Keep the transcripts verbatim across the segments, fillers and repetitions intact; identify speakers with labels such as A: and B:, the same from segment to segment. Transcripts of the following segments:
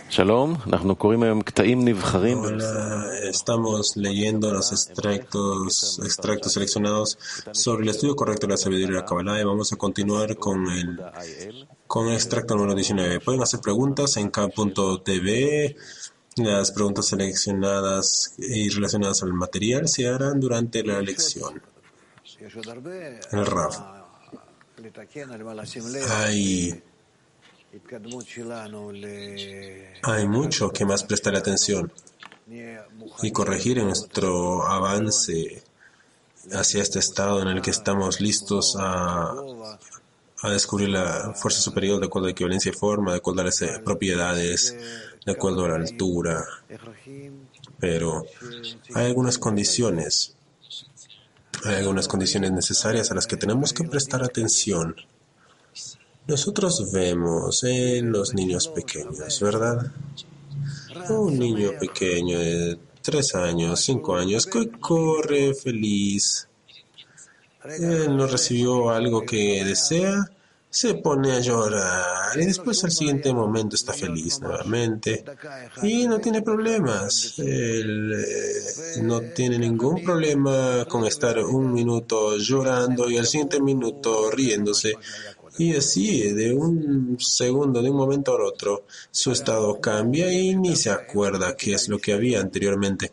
A: Hola, estamos leyendo los extractos, extractos seleccionados sobre el estudio correcto de la sabiduría de la Kabbalah y vamos a continuar con el, con el extracto número diecinueve. Pueden hacer preguntas en k punto t v. Las preguntas seleccionadas y relacionadas al material se harán durante la lección. El Rav. Hay, hay mucho que más prestar atención y corregir en nuestro avance hacia este estado en el que estamos listos a, a descubrir la fuerza superior de acuerdo a equivalencia y forma, de acuerdo a las propiedades, de acuerdo a la altura. Pero hay algunas condiciones, hay algunas condiciones necesarias a las que tenemos que prestar atención. Nosotros vemos en los niños pequeños, ¿verdad? Un niño pequeño de tres años, cinco años, que corre feliz. Él no recibió algo que desea, se pone a llorar y después al siguiente momento está feliz nuevamente y no tiene problemas. Él eh, no tiene ningún problema con estar un minuto llorando y al siguiente minuto riéndose. Y así, de un segundo, de un momento al otro, su estado cambia y ni se acuerda qué es lo que había anteriormente.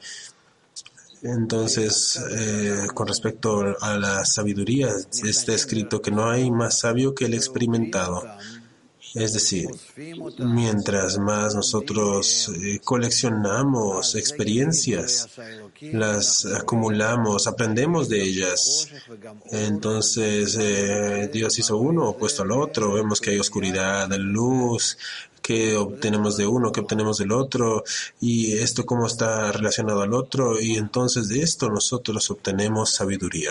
A: Entonces, eh, con respecto a la sabiduría, está escrito que no hay más sabio que el experimentado. Es decir, mientras más nosotros eh, coleccionamos experiencias, las acumulamos, aprendemos de ellas. Entonces, eh, Dios hizo uno opuesto al otro. Vemos que hay oscuridad, luz, que obtenemos de uno, que obtenemos del otro, y esto cómo está relacionado al otro, y entonces de esto nosotros obtenemos sabiduría.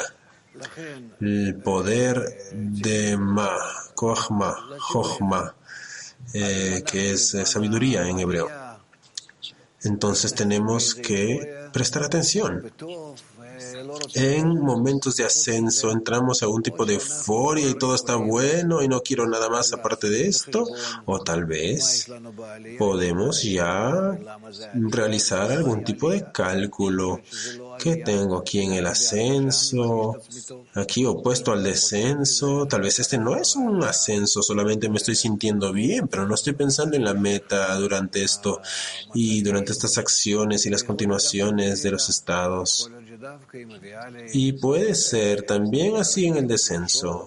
A: El poder de Ma, Kochma, Jochma, eh, que es eh, sabiduría en hebreo. Entonces tenemos que prestar atención. En momentos de ascenso entramos a un tipo de euforia y todo está bueno y no quiero nada más aparte de esto, o tal vez podemos ya realizar algún tipo de cálculo. ¿Qué tengo aquí en el ascenso? Aquí opuesto al descenso. Tal vez este no es un ascenso, solamente me estoy sintiendo bien, pero no estoy pensando en la meta durante esto y durante estas acciones y las continuaciones de los estados. Y puede ser también así en el descenso.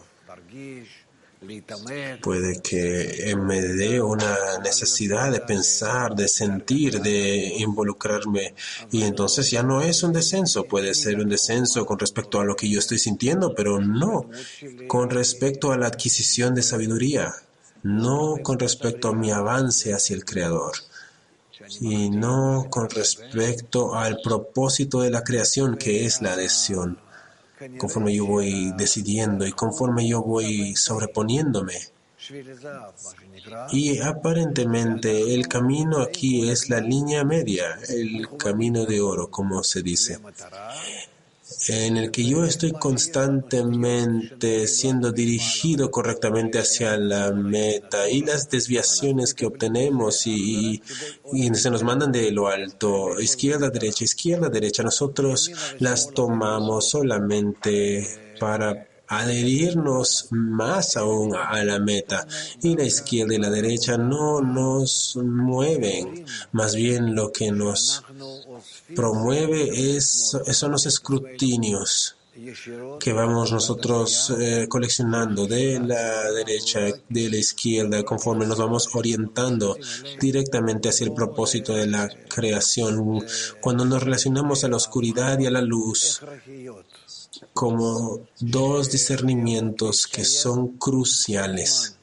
A: Puede que me dé una necesidad de pensar, de sentir, de involucrarme, y entonces ya no es un descenso. Puede ser un descenso con respecto a lo que yo estoy sintiendo, pero no con respecto a la adquisición de sabiduría, no con respecto a mi avance hacia el Creador, y no con respecto al propósito de la creación, que es la adhesión. Conforme yo voy decidiendo y conforme yo voy sobreponiéndome. Y aparentemente el camino aquí es la línea media, el camino de oro, como se dice, en el que yo estoy constantemente siendo dirigido correctamente hacia la meta, y las desviaciones que obtenemos y, y se nos mandan de lo alto, izquierda, derecha, izquierda, derecha, nosotros las tomamos solamente para adherirnos más aún a la meta, y la izquierda y la derecha no nos mueven, más bien lo que nos promueve es, son los escrutinios que vamos nosotros eh, coleccionando de la derecha, de la izquierda, conforme nos vamos orientando directamente hacia el propósito de la creación. Cuando nos relacionamos a la oscuridad y a la luz como dos discernimientos que son cruciales,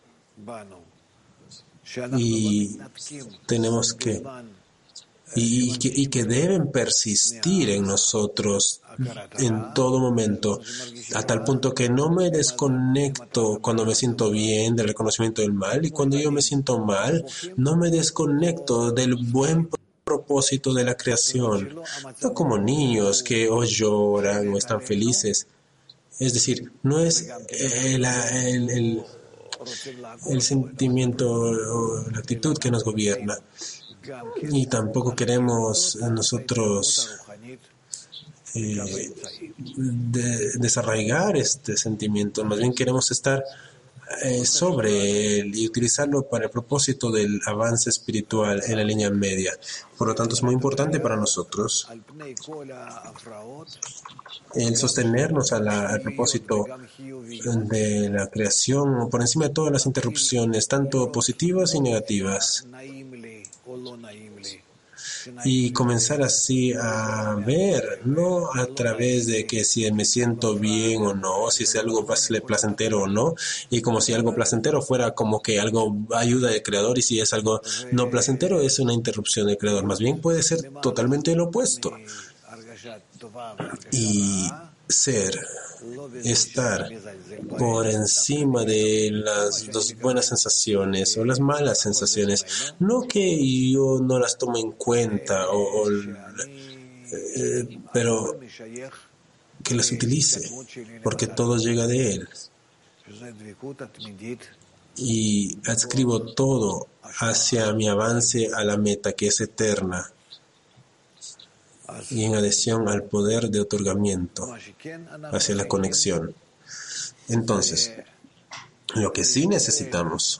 A: y tenemos que Y que, y que deben persistir en nosotros en todo momento, a tal punto que no me desconecto cuando me siento bien del reconocimiento del mal, y cuando yo me siento mal, no me desconecto del buen propósito de la creación. No como niños que o lloran o están felices. Es decir, no es el, el, el el sentimiento o la actitud que nos gobierna. Y tampoco queremos nosotros eh, de, desarraigar este sentimiento, más bien queremos estar eh, sobre él y utilizarlo para el propósito del avance espiritual en la línea media. Por lo tanto, es muy importante para nosotros el sostenernos a la, al propósito de la creación por encima de todas las interrupciones, tanto positivas y negativas, y comenzar así a ver, no a través de que si me siento bien o no, si es algo placentero o no, y como si algo placentero fuera como que algo ayuda al creador, y si es algo no placentero es una interrupción del creador. Más bien puede ser totalmente lo opuesto. Y ser, estar por encima de las dos buenas sensaciones o las malas sensaciones, no que yo no las tome en cuenta, o, o eh, pero que las utilice, porque todo llega de él. Y adscribo todo hacia mi avance a la meta, que es eterna, y en adhesión al poder de otorgamiento, hacia la conexión. Entonces, lo que sí necesitamos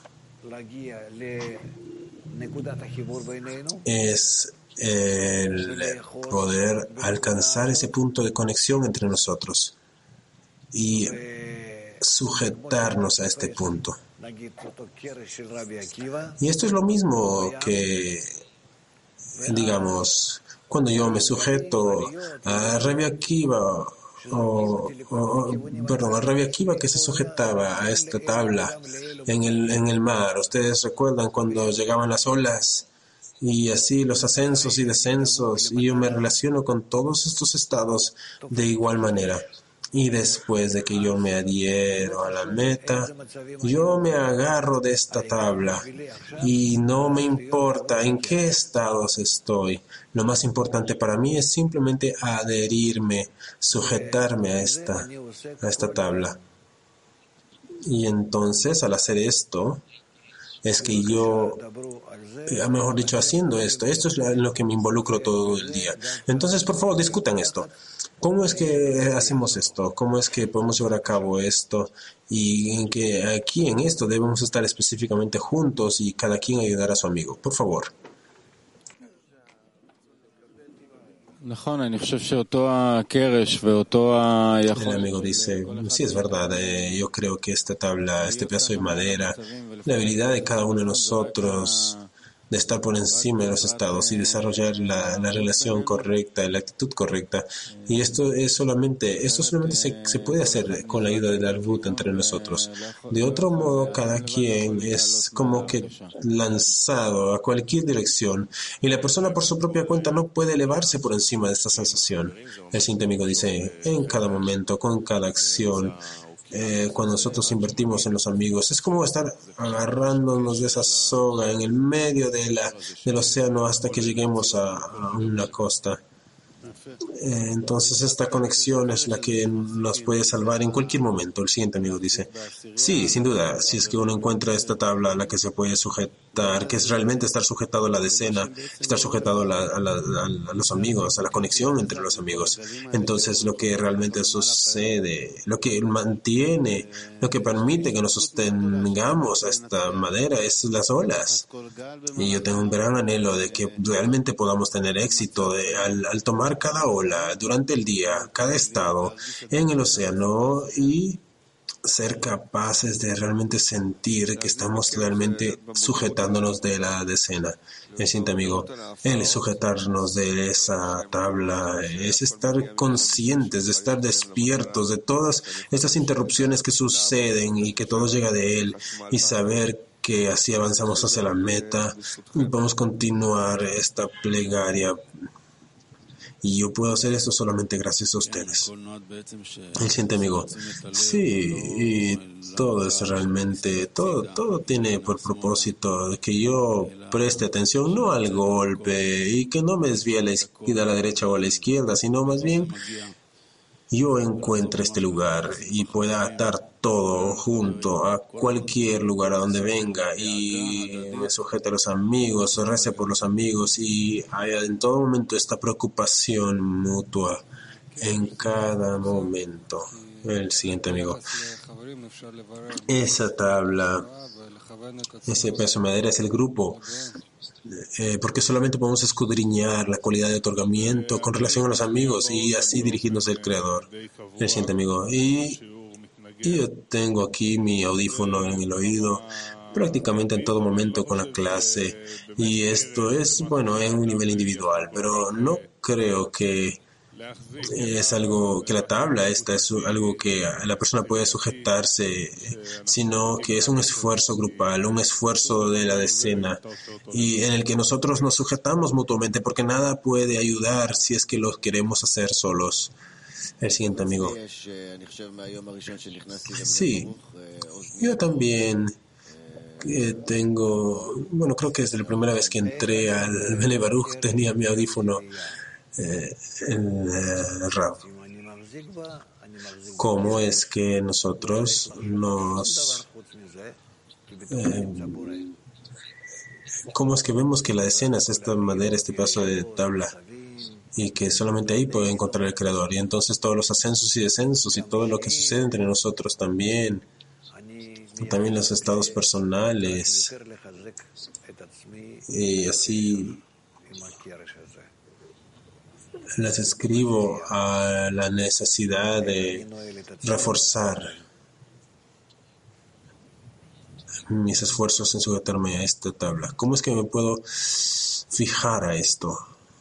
A: es el poder alcanzar ese punto de conexión entre nosotros y sujetarnos a este punto. Y esto es lo mismo que, digamos, cuando yo me sujeto a Rabbi Akiva, o, o, perdón, a Rabbi Akiva, que se sujetaba a esta tabla en el, en el mar. Ustedes recuerdan cuando llegaban las olas y así los ascensos y descensos, y yo me relaciono con todos estos estados de igual manera. Y después de que yo me adhiero a la meta, yo me agarro de esta tabla y no me importa en qué estados estoy. Lo más importante para mí es simplemente adherirme, sujetarme a esta, a esta tabla. Y entonces, al hacer esto, es que yo, mejor dicho, haciendo esto, esto es en lo que me involucro todo el día. Entonces, por favor, discutan esto. ¿Cómo es que hacemos esto? ¿Cómo es que podemos llevar a cabo esto? Y en que aquí en esto debemos estar específicamente juntos y cada quien ayudar a su amigo. Por favor.
B: El amigo dice, sí, es verdad, eh, yo creo que esta tabla, este pedazo de madera, la habilidad de cada uno de nosotros de estar por encima de los estados y desarrollar la, la relación correcta, la actitud correcta. Y esto es solamente, esto solamente se, se puede hacer con la ayuda del Arvut entre nosotros. De otro modo, cada quien es como que lanzado a cualquier dirección y la persona por su propia cuenta no puede elevarse por encima de esta sensación. El siguiente amigo dice, en cada momento, con cada acción, Eh, cuando nosotros invertimos en los amigos, es como estar agarrándonos de esa soga en el medio de la, del océano hasta que lleguemos a, a una costa. Eh, entonces esta conexión es la que nos puede salvar en cualquier momento. El siguiente amigo dice, sí, sin duda, si es que uno encuentra esta tabla a la que se puede sujetar, que es realmente estar sujetado a la decena, estar sujetado a, la, a, la, a los amigos, a la conexión entre los amigos. Entonces lo que realmente sucede, lo que mantiene, lo que permite que nos sostengamos a esta madera es las olas. Y yo tengo un gran anhelo de que realmente podamos tener éxito de, al, al tomar cada ola durante el día, cada estado en el océano, y ser capaces de realmente sentir que estamos realmente sujetándonos de la decena. El siguiente amigo, el sujetarnos de esa tabla es estar conscientes, de estar despiertos de todas estas interrupciones que suceden y que todo llega de él, y saber que así avanzamos hacia la meta y podemos continuar esta plegaria. Y yo puedo hacer esto solamente gracias a ustedes. El siguiente amigo, sí, y todo es realmente, todo, todo tiene por propósito que yo preste atención no al golpe y que no me desvíe a la izquierda, a la derecha o a la izquierda, sino más bien
A: yo encuentre este lugar y pueda atar todo junto a cualquier lugar a donde venga y me sujete a los amigos, rece por los amigos y haya en todo momento esta preocupación mutua en cada momento. El siguiente amigo. Esa tabla, ese pedazo de madera es el grupo. Eh, porque solamente podemos escudriñar la cualidad de otorgamiento con relación a los amigos y así dirigirnos al Creador. El siguiente amigo. Y, y yo tengo aquí mi audífono en el oído prácticamente en todo momento con la clase y esto es, bueno, en un nivel individual, pero no creo que es algo que la tabla esta es algo que la persona puede sujetarse, sino que es un esfuerzo grupal, un esfuerzo de la decena y en el que nosotros nos sujetamos mutuamente porque nada puede ayudar si es que lo queremos hacer solos. El siguiente amigo. Sí, yo también eh, tengo, bueno, creo que desde la primera vez que entré al Bene Baruch tenía mi audífono Eh, en eh, Rav. ¿Cómo es que nosotros nos eh, cómo es que vemos que la decena es esta madera, este pedazo de tabla y que solamente ahí puede encontrar el Creador y entonces todos los ascensos y descensos y todo lo que sucede entre nosotros también también los estados personales y así les escribo a la necesidad de reforzar mis esfuerzos en sujetarme a esta tabla. ¿Cómo es que me puedo fijar a esto?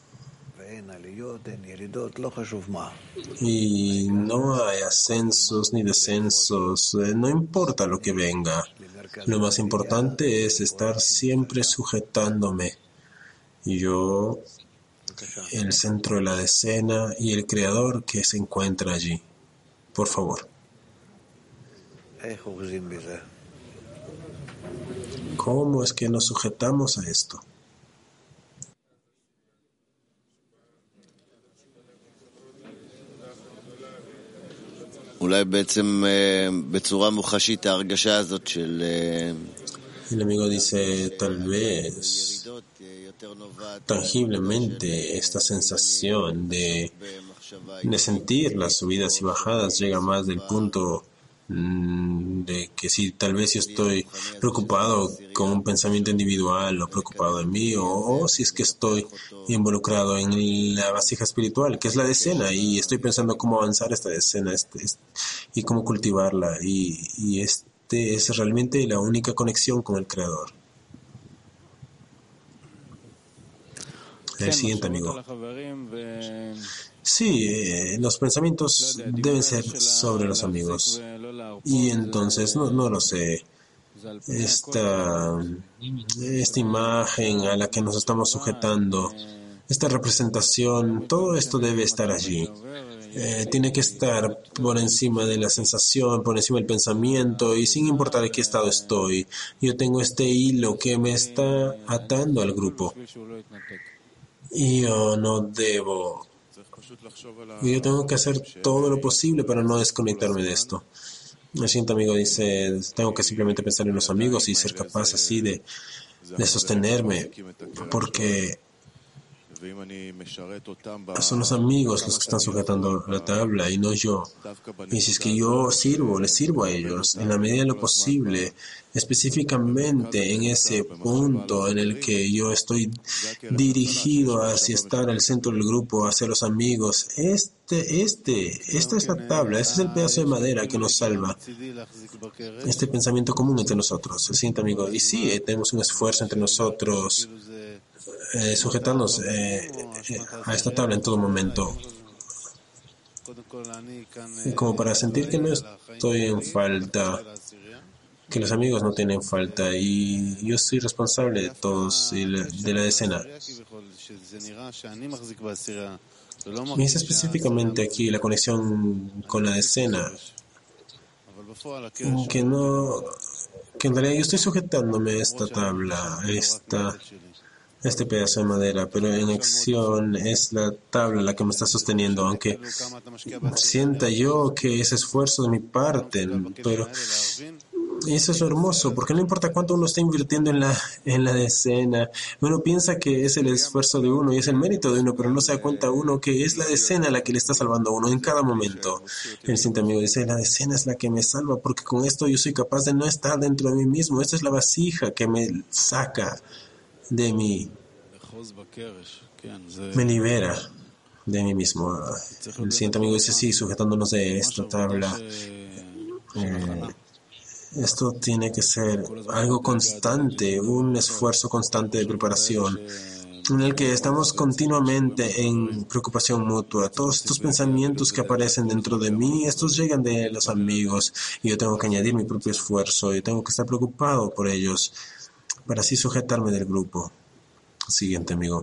A: Y no hay ascensos ni descensos, no importa lo que venga. Lo más importante es estar siempre sujetándome. Y yo, el centro de la decena y el Creador que se encuentra allí. Por favor. ¿Cómo es que nos sujetamos a esto? El amigo dice, tal vez, tangiblemente, esta sensación de, de sentir las subidas y bajadas llega más del punto de que si tal vez yo estoy preocupado con un pensamiento individual o preocupado de mí o, o si es que estoy involucrado en la vasija espiritual que es la decena y estoy pensando cómo avanzar esta decena este, este, y cómo cultivarla y, y este es realmente la única conexión con el Creador. El siguiente amigo. Sí, eh, los pensamientos deben ser sobre los amigos. Y entonces, no, no lo sé, esta, esta imagen a la que nos estamos sujetando, esta representación, todo esto debe estar allí. Eh, tiene que estar por encima de la sensación, por encima del pensamiento y sin importar en qué estado estoy. Yo tengo este hilo que me está atando al grupo. Y yo no debo... Yo tengo que hacer todo lo posible para no desconectarme de esto. El siguiente amigo dice, tengo que simplemente pensar en los amigos y ser capaz así de, de sostenerme, porque son los amigos los que están sujetando la tabla y no yo. Y si es que yo sirvo, les sirvo a ellos en la medida de lo posible, específicamente en ese punto en el que yo estoy dirigido hacia estar al centro del grupo, hacia los amigos. Este, este, esta es la tabla, este es el pedazo de madera que nos salva. Este pensamiento común entre nosotros. El siguiente amigo, y sí, tenemos un esfuerzo entre nosotros. Eh, sujetarnos eh, eh, a esta tabla en todo momento y como para sentir que no estoy en falta, que los amigos no tienen falta y yo soy responsable de todos y de la decena. Y es específicamente aquí la conexión con la decena que no que en realidad yo estoy sujetándome a esta tabla, a esta este pedazo de madera, pero en acción es la tabla la que me está sosteniendo, aunque sienta yo que es esfuerzo de mi parte, pero eso es lo hermoso, porque no importa cuánto uno está invirtiendo en la, en la decena, uno piensa que es el esfuerzo de uno y es el mérito de uno, pero no se da cuenta uno que es la decena la que le está salvando a uno en cada momento. El siguiente amigo dice, la decena es la que me salva, porque con esto yo soy capaz de no estar dentro de mí mismo. Esta es la vasija que me saca de mí, me libera de mí mismo. El siguiente amigo dice, sí, sujetándonos de esta tabla. Eh, Esto tiene que ser algo constante, un esfuerzo constante de preparación, en el que estamos continuamente en preocupación mutua. Todos estos pensamientos que aparecen dentro de mí, estos llegan de los amigos, y yo tengo que añadir mi propio esfuerzo, y tengo que estar preocupado por ellos, para así sujetarme del grupo. Siguiente amigo.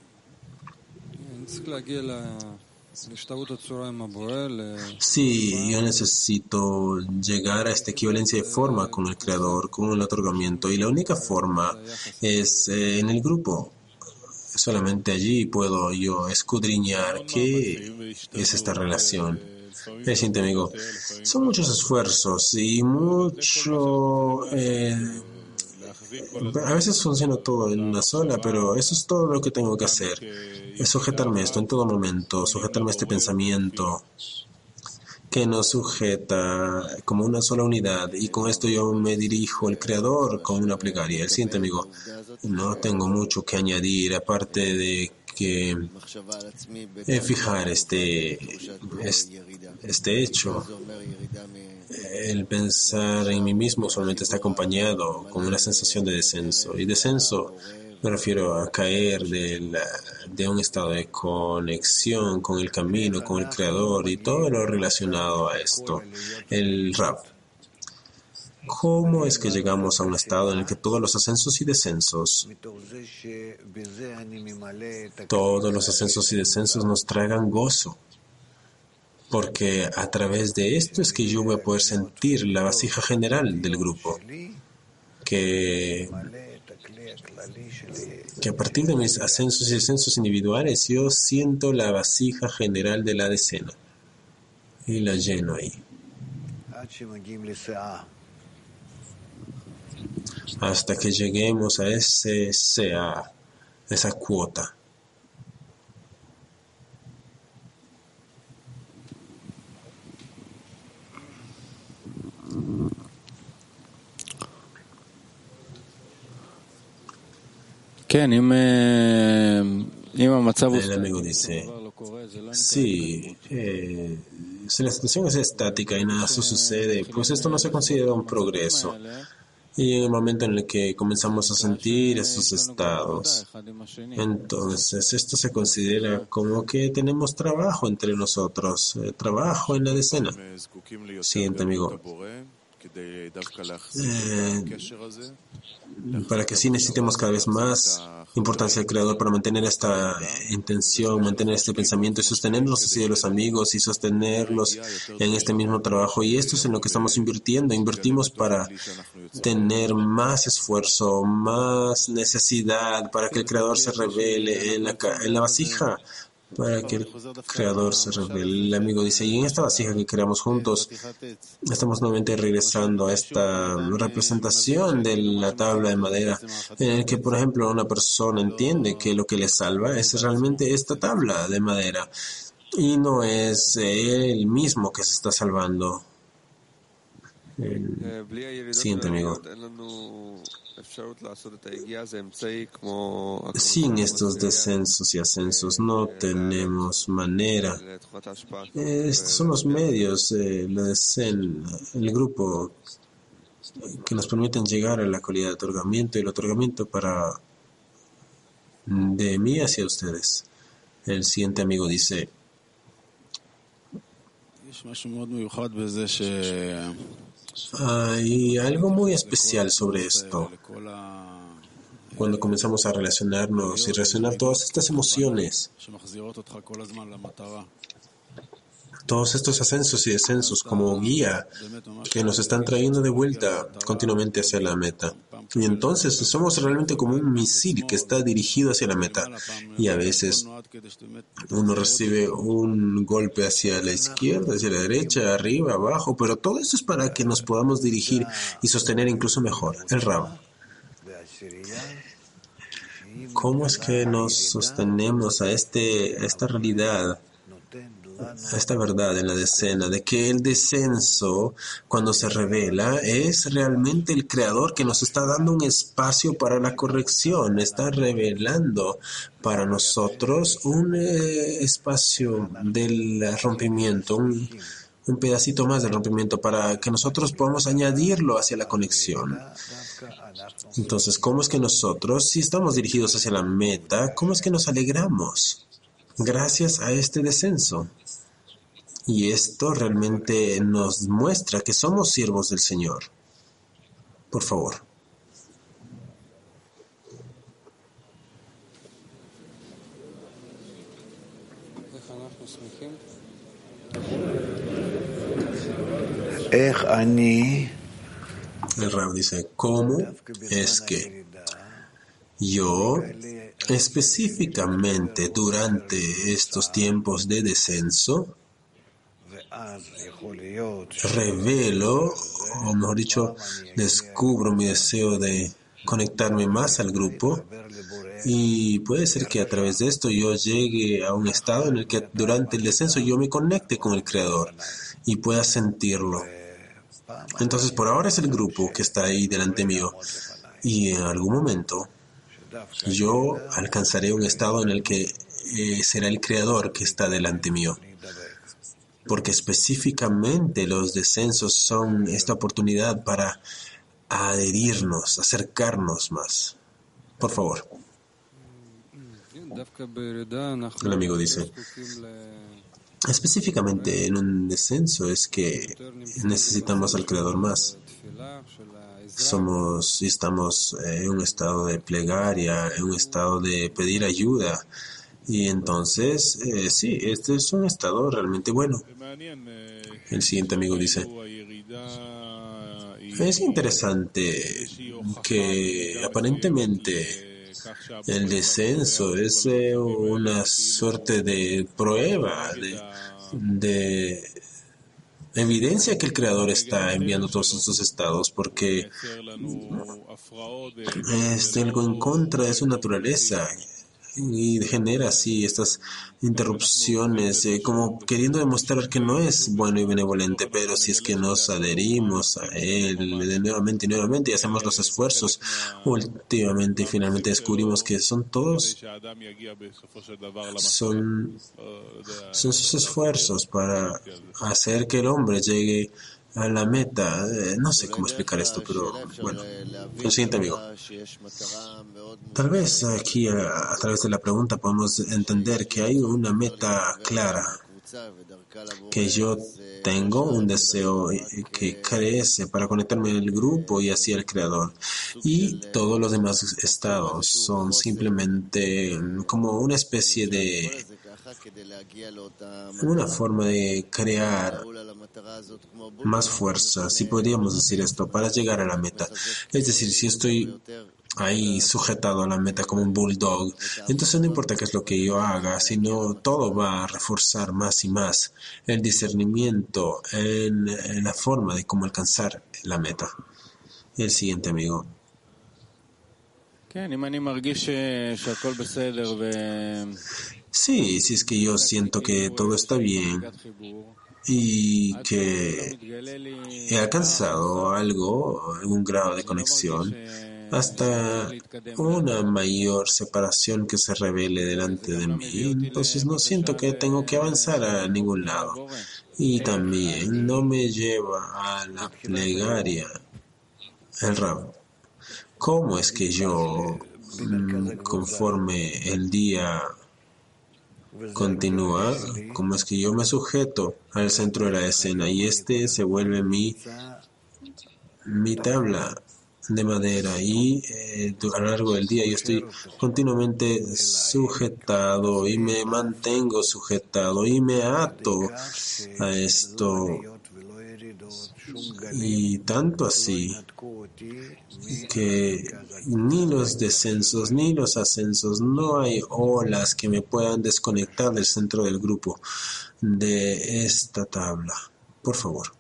A: Sí, yo necesito llegar a esta equivalencia de forma con el Creador, con el otorgamiento, y la única forma es eh, en el grupo. Solamente allí puedo yo escudriñar qué es esta relación. El siguiente amigo, son muchos esfuerzos y mucho... Eh, a veces funciona todo en una sola, pero eso es todo lo que tengo que hacer. Es sujetarme a esto en todo momento, sujetarme a este pensamiento que nos sujeta como una sola unidad, y con esto yo me dirijo al Creador con una plegaria. El siguiente amigo, no tengo mucho que añadir, aparte de que eh, fijar este, este, este hecho. El pensar en mí mismo solamente está acompañado con una sensación de descenso. Y descenso me refiero a caer de, la, de un estado de conexión con el camino, con el Creador y todo lo relacionado a esto. El rap. ¿Cómo es que llegamos a un estado en el que todos los ascensos y descensos, todos los ascensos y descensos nos traigan gozo? Porque a través de esto es que yo voy a poder sentir la vasija general del grupo, que, que a partir de mis ascensos y descensos individuales yo siento la vasija general de la decena y la lleno ahí. Hasta que lleguemos a ese, esa, esa cuota. El amigo dice, sí, eh, si la situación es estática y nada sucede, pues esto no se considera un progreso. Y en el momento en el que comenzamos a sentir esos estados, entonces esto se considera como que tenemos trabajo entre nosotros, eh, trabajo en la decena. Siguiente amigo. Eh, para que así necesitemos cada vez más importancia del Creador para mantener esta intención, mantener este pensamiento y sostenerlos así de los amigos y sostenerlos en este mismo trabajo. Y esto es en lo que estamos invirtiendo. Invertimos para tener más esfuerzo, más necesidad, para que el Creador se revele en la, en la vasija, para que el Creador se revele. El amigo dice, y en esta vasija que creamos juntos, estamos nuevamente regresando a esta representación de la tabla de madera, en el que, por ejemplo, una persona entiende que lo que le salva es realmente esta tabla de madera, y no es él mismo que se está salvando. El siguiente amigo. Sin estos descensos y ascensos no tenemos manera. Estos son los medios, eh, la decena, el grupo que nos permiten llegar a la cualidad de otorgamiento y el otorgamiento para de mí hacia ustedes. El siguiente amigo dice, hay algo muy especial sobre esto. Cuando comenzamos a relacionarnos y relacionar todas estas emociones todos estos ascensos y descensos como guía que nos están trayendo de vuelta continuamente hacia la meta. Y entonces somos realmente como un misil que está dirigido hacia la meta. Y a veces uno recibe un golpe hacia la izquierda, hacia la derecha, arriba, abajo, pero todo esto es para que nos podamos dirigir y sostener incluso mejor. El Rab. ¿Cómo es que nos sostenemos a, este, a esta realidad, a esta verdad en la decena, de que el descenso, cuando se revela, es realmente el Creador que nos está dando un espacio para la corrección, está revelando para nosotros un eh, espacio del rompimiento, un, un pedacito más del rompimiento para que nosotros podamos añadirlo hacia la conexión. Entonces, ¿cómo es que nosotros, si estamos dirigidos hacia la meta, cómo es que nos alegramos? Gracias a este descenso. Y esto realmente nos muestra que somos siervos del Señor. Por favor. El Rab dice, ¿cómo es que yo específicamente durante estos tiempos de descenso revelo, o mejor dicho, descubro mi deseo de conectarme más al grupo, y puede ser que a través de esto yo llegue a un estado en el que durante el descenso yo me conecte con el Creador y pueda sentirlo? Entonces, por ahora es el grupo que está ahí delante mío, y en algún momento yo alcanzaré un estado en el que eh, será el Creador que está delante mío, porque específicamente los descensos son esta oportunidad para adherirnos, acercarnos más. Por favor. El amigo dice, específicamente en un descenso es que necesitamos al Creador más. Somos y estamos en un estado de plegaria, en un estado de pedir ayuda. Y entonces, eh, sí, este es un estado realmente bueno. El siguiente amigo dice, es interesante que aparentemente el descenso es eh, una suerte de prueba, de, de evidencia que el Creador está enviando todos estos estados, porque es algo en contra de su naturaleza y genera así estas interrupciones, eh, como queriendo demostrar que no es bueno y benevolente, pero si es que nos adherimos a Él de nuevamente y nuevamente y hacemos los esfuerzos, últimamente y finalmente descubrimos que son todos, son, son sus esfuerzos para hacer que el hombre llegue a la meta. Eh, no sé cómo explicar esto, pero bueno. El siguiente amigo. Tal vez aquí a, a través de la pregunta podemos entender que hay una meta clara, que yo tengo un deseo que crece para conectarme al grupo y así al Creador, y todos los demás estados son simplemente como una especie de una forma de crear más fuerza, si podríamos decir esto, para llegar a la meta. Es decir, si estoy ahí sujetado a la meta como un bulldog, entonces no importa qué es lo que yo haga, sino todo va a reforzar más y más el discernimiento en, en la forma de cómo alcanzar la meta. El siguiente amigo. Sí, si es que yo siento que todo está bien y que he alcanzado algo, algún grado de conexión, hasta una mayor separación que se revele delante de mí, entonces no siento que tengo que avanzar a ningún lado. Y también no me lleva a la plegaria. El Rab, ¿cómo es que yo, conforme el día continúa, cómo es que yo me sujeto al centro de la escena y este se vuelve mi, mi tabla de madera y eh, a lo largo del día yo estoy continuamente sujetado y me mantengo sujetado y me ato a esto, y tanto así que ni los descensos ni los ascensos, no hay olas que me puedan desconectar del centro del grupo de esta tabla. Por favor.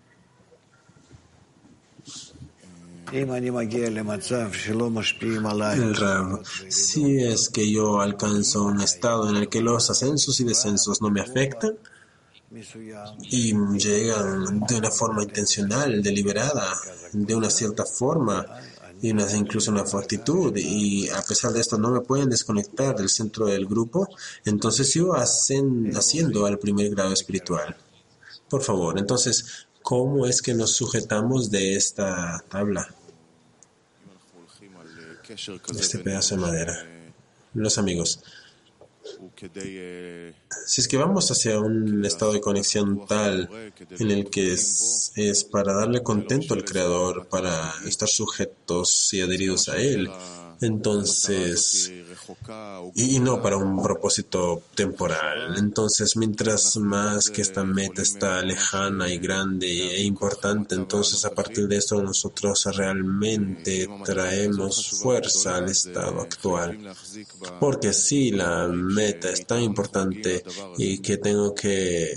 A: El Rav, si es que yo alcanzo un estado en el que los ascensos y descensos no me afectan y llegan de una forma intencional, deliberada, de una cierta forma, y una, incluso una actitud, y a pesar de esto no me pueden desconectar del centro del grupo, entonces yo ascend, asciendo al primer grado espiritual. Por favor, entonces, ¿cómo es que nos sujetamos de esta tabla? Este pedazo de madera. Los amigos, si es que vamos hacia un estado de conexión tal en el que es, es para darle contento al Creador, para estar sujetos y adheridos a Él, entonces, y no para un propósito temporal, entonces mientras más que esta meta está lejana y grande e importante, entonces a partir de esto nosotros realmente traemos fuerza al estado actual. Porque si la meta es tan importante y que tengo que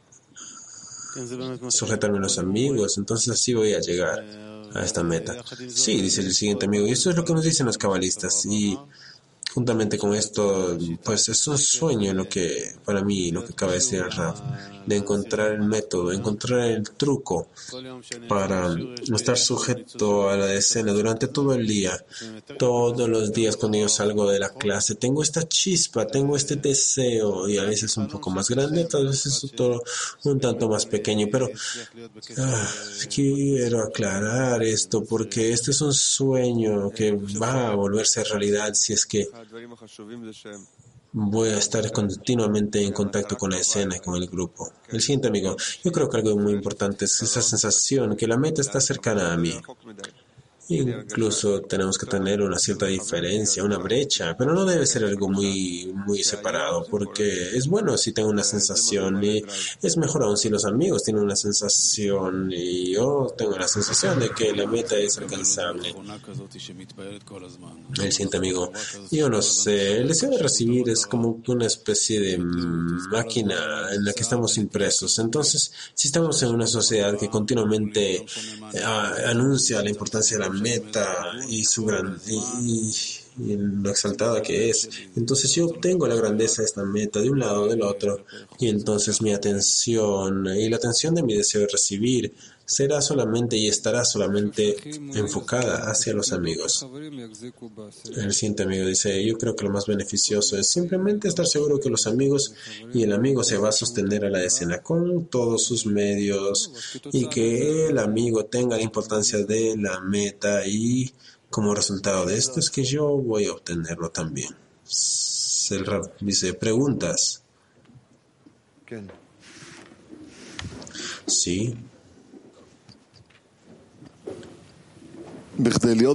A: sujetarme a los amigos, entonces así voy a llegar a esta meta. Sí, dice el siguiente amigo, y esto es lo que nos dicen los cabalistas, y juntamente con esto, pues es un sueño lo que, para mí, lo que acaba de decir el Rav, de encontrar el método, encontrar el truco para estar sujeto a la decena durante todo el día. Todos los días cuando yo salgo de la clase, tengo esta chispa, tengo este deseo, y a veces un poco más grande, tal vez es otro, un tanto más pequeño, pero ah, quiero aclarar esto porque este es un sueño que va a volverse realidad si es que voy a estar continuamente en contacto con la escena y con el grupo. El siguiente amigo, yo creo que algo muy importante es esa sensación que la meta está cercana a mí. Incluso tenemos que tener una cierta diferencia, una brecha, pero no debe ser algo muy, muy separado, porque es bueno si tengo una sensación y es mejor aún si los amigos tienen una sensación y yo tengo la sensación de que la meta es alcanzable. El siguiente amigo, yo no sé, el deseo de recibir es como una especie de máquina en la que estamos impresos. Entonces, si estamos en una sociedad que continuamente eh, anuncia la importancia de la meta y su gran y, y lo exaltada que es, entonces yo obtengo la grandeza de esta meta de un lado o del otro, y entonces mi atención y la atención de mi deseo de recibir será solamente y estará solamente enfocada hacia los amigos. El siguiente amigo dice, yo creo que lo más beneficioso es simplemente estar seguro que los amigos y el amigo se va a sostener a la escena con todos sus medios y que el amigo tenga la importancia de la meta, y como resultado de esto es que yo voy a obtenerlo también. El Rab dice, ¿preguntas? Sí. El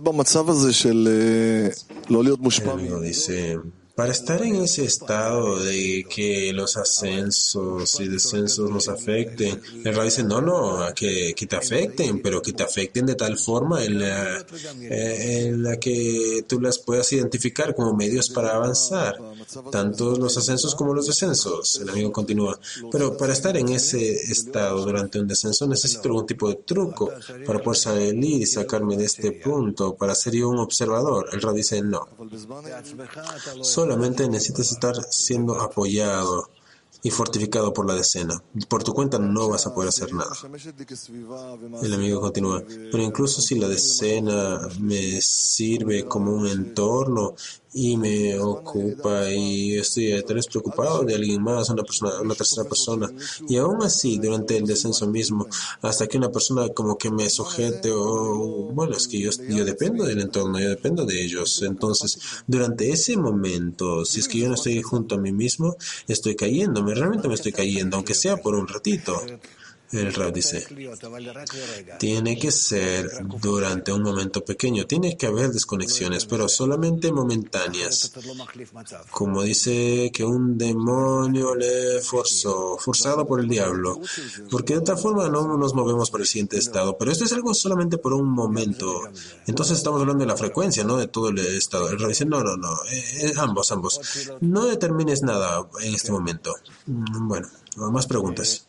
A: amigo dice, para estar en ese estado de que los ascensos y descensos nos afecten, el Rab dice, no, no, que, que te afecten, pero que te afecten de tal forma en la, en la que tú las puedas identificar como medios para avanzar, tanto los ascensos como los descensos. El amigo continúa, pero para estar en ese estado durante un descenso necesito algún tipo de truco para poder salir y sacarme de este punto, para ser yo un observador. El Rab dice, no. Solamente necesitas estar siendo apoyado y fortificado por la decena. Por tu cuenta no vas a poder hacer nada. El amigo continúa, pero incluso si la decena me sirve como un entorno y me ocupa y estoy tal vez preocupado de alguien más, una persona, una tercera persona, y aún así durante el descenso mismo, hasta que una persona como que me sujete, o bueno, es que yo, yo dependo del entorno, yo dependo de ellos. Entonces, durante ese momento, si es que yo no estoy junto a mí mismo, estoy cayéndome, realmente me estoy cayendo, aunque sea por un ratito. El Rab dice, tiene que ser durante un momento pequeño, tiene que haber desconexiones, pero solamente momentáneas. Como dice que un demonio le forzó, forzado por el diablo, porque de otra forma no nos movemos para el siguiente estado, pero esto es algo solamente por un momento. Entonces estamos hablando de la frecuencia, no de todo el estado. El Rab dice, no, no, no, eh, ambos, ambos. No determines nada en este momento. Bueno, más preguntas.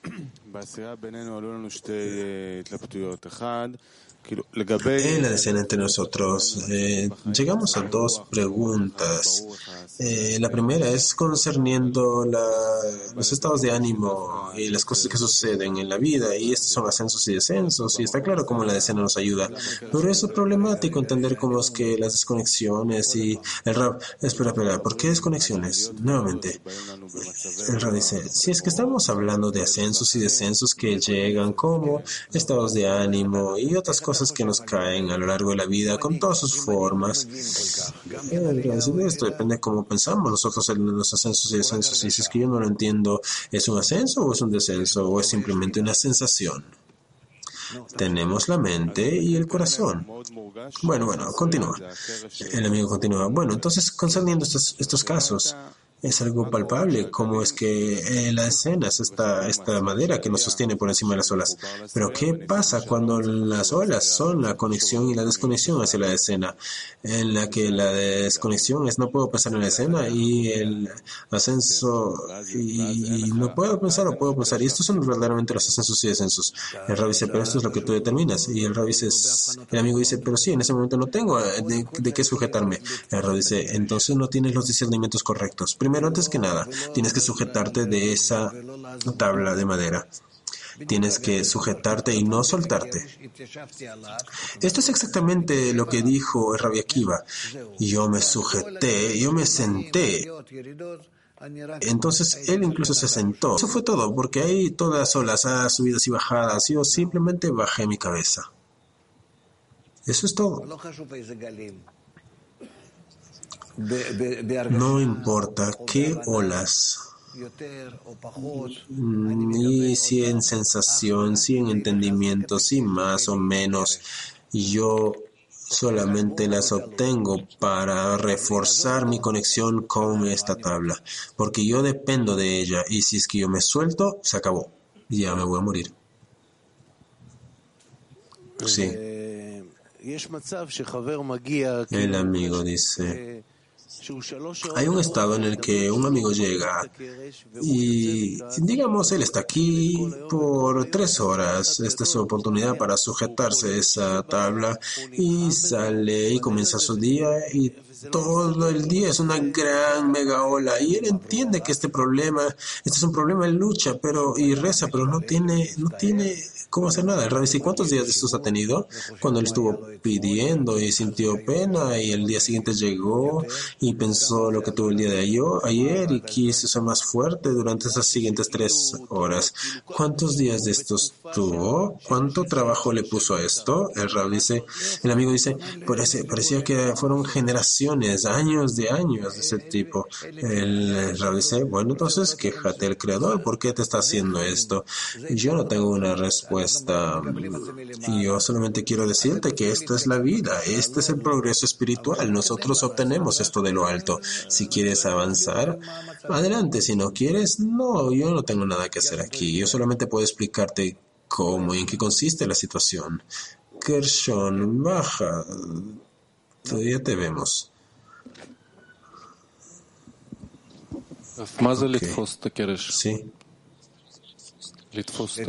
A: En la decena entre nosotros eh, llegamos a dos preguntas. Eh, la primera es concerniendo la, los estados de ánimo y las cosas que suceden en la vida, y estos son ascensos y descensos, y está claro cómo la decena nos ayuda, pero es problemático entender cómo es que las desconexiones y el Rab, espera, espera, ¿por qué desconexiones? Nuevamente, el Rab dice, si es que estamos hablando de ascensos y descensos que llegan como estados de ánimo y otras cosas que nos caen a lo largo de la vida con todas sus formas. Esto depende de cómo pensamos nosotros en los ascensos y descensos. Y si es que yo no lo entiendo, ¿es un ascenso o es un descenso o es simplemente una sensación? Tenemos la mente y el corazón. Bueno, bueno, continúa. El amigo continúa. Bueno, entonces, concerniendo estos, estos casos, es algo palpable, como es que eh, la escena es esta, esta madera que nos sostiene por encima de las olas. Pero ¿qué pasa cuando las olas son la conexión y la desconexión hacia la escena? En la que la desconexión es no puedo pensar en la escena y el ascenso y, y no puedo pensar o puedo pensar. Y estos son verdaderamente los ascensos y descensos. El Rab dice, pero esto es lo que tú determinas. Y el Rab dice, el amigo dice, pero sí, en ese momento no tengo de, de qué sujetarme. El Rab dice, entonces no tienes los discernimientos correctos. Primero, antes que nada, tienes que sujetarte de esa tabla de madera. Tienes que sujetarte y no soltarte. Esto es exactamente lo que dijo el Rabbi Akiva. Yo me sujeté, yo me senté. Entonces él incluso se sentó. Eso fue todo, porque hay todas olas, ah, subidas y bajadas. Yo simplemente bajé mi cabeza. Eso es todo. No importa qué olas, ni si en sensación, si en entendimiento, si más o menos, yo solamente las obtengo para reforzar mi conexión con esta tabla, porque yo dependo de ella, y si es que yo me suelto, se acabó, ya me voy a morir. Sí. El amigo dice, hay un estado en el que un amigo llega y, digamos, él está aquí por tres horas. Esta es su oportunidad para sujetarse a esa tabla y sale y comienza su día y todo el día es una gran mega ola y él entiende que este problema, este es un problema de lucha, pero y reza, pero no tiene, no tiene cómo hacer nada. El Rabbi dice, ¿cuántos días de estos ha tenido? Cuando él estuvo pidiendo y sintió pena y el día siguiente llegó y pensó lo que tuvo el día de ayer y quiso ser más fuerte durante esas siguientes tres horas. ¿Cuántos días de estos tuvo? ¿Cuánto trabajo le puso a esto? El Rabbi dice, el amigo dice, parece, parecía que fueron generaciones, años de años de ese tipo. El Rabbi dice, bueno, entonces quéjate al Creador, ¿por qué te está haciendo esto? Yo no tengo una respuesta. Y yo solamente quiero decirte que esta es la vida, este es el progreso espiritual. Nosotros obtenemos esto de lo alto. Si quieres avanzar, adelante. Si no quieres, no, yo no tengo nada que hacer aquí. Yo solamente puedo explicarte cómo y en qué consiste la situación. Gershon, baja. Todavía te vemos. Okay. Sí. El,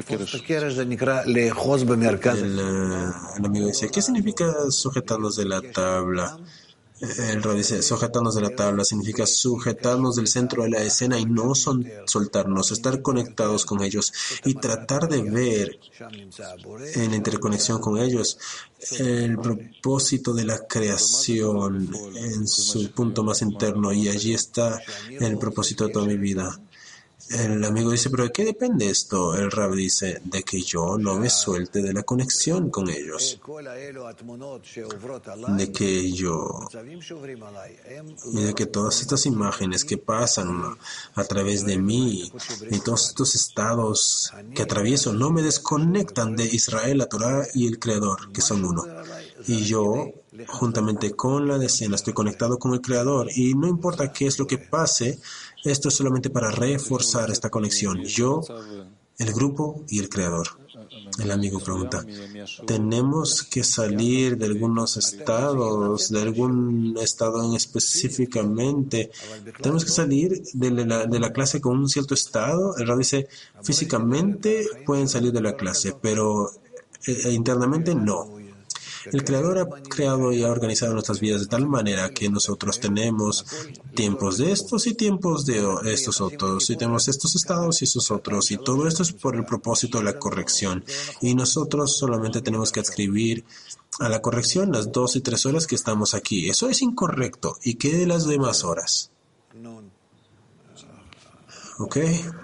A: el amigo dice, ¿qué significa sujetarnos de la tabla? El Rab dice, sujetarnos de la tabla significa sujetarnos del centro de la escena y no son, soltarnos, estar conectados con ellos y tratar de ver en interconexión con ellos el propósito de la creación en su punto más interno, y allí está el propósito de toda mi vida. El amigo dice, ¿pero de qué depende esto? El Rab dice, de que yo no me suelte de la conexión con ellos. De que yo, y de que todas estas imágenes que pasan a través de mí, y todos estos estados que atravieso, no me desconectan de Israel, la Torah y el Creador, que son uno. Y yo, juntamente con la decena, estoy conectado con el Creador, y no importa qué es lo que pase, esto es solamente para reforzar esta conexión. Yo, el grupo y el Creador. El amigo pregunta, ¿tenemos que salir de algunos estados, de algún estado en específicamente? ¿Tenemos que salir de la, de la clase con un cierto estado? El Rab dice, físicamente pueden salir de la clase, pero eh, internamente no. El Creador ha creado y ha organizado nuestras vidas de tal manera que nosotros tenemos tiempos de estos y tiempos de estos otros, y tenemos estos estados y esos otros, y todo esto es por el propósito de la corrección. Y nosotros solamente tenemos que adscribir a la corrección las dos y tres horas que estamos aquí. Eso es incorrecto. ¿Y qué de las demás horas? ¿Ok?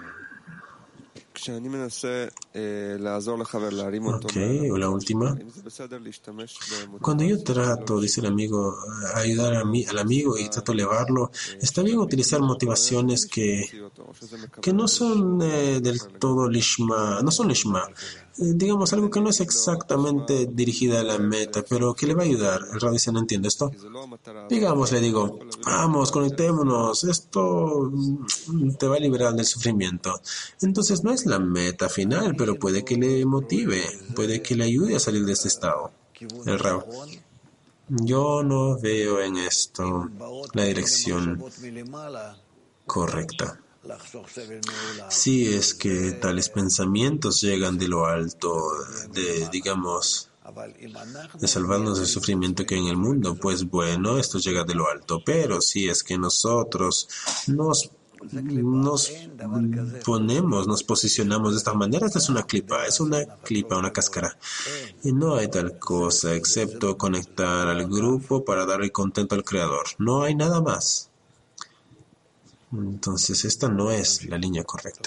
A: Ok, o la última. Cuando yo trato, dice el amigo, ayudar a mí, al amigo y trato de elevarlo, está bien utilizar motivaciones que, que no son eh, del todo lishma, no son lishma. Digamos, algo que no es exactamente dirigida a la meta, pero que le va a ayudar. El Rab dice, ¿no entiende esto? Digamos, le digo, vamos, conectémonos, esto te va a liberar del sufrimiento. Entonces no es la meta final, pero puede que le motive, puede que le ayude a salir de este estado. El Rab, yo no veo en esto la dirección correcta. Si es que tales pensamientos llegan de lo alto, de, digamos, de salvarnos del sufrimiento que hay en el mundo, pues bueno, esto llega de lo alto. Pero si es que nosotros nos, nos ponemos, nos posicionamos de esta manera, esta es una clipa, es una clipa, una cáscara. Y no hay tal cosa excepto conectar al grupo para darle contento al Creador. No hay nada más. Entonces, esta no es la línea correcta.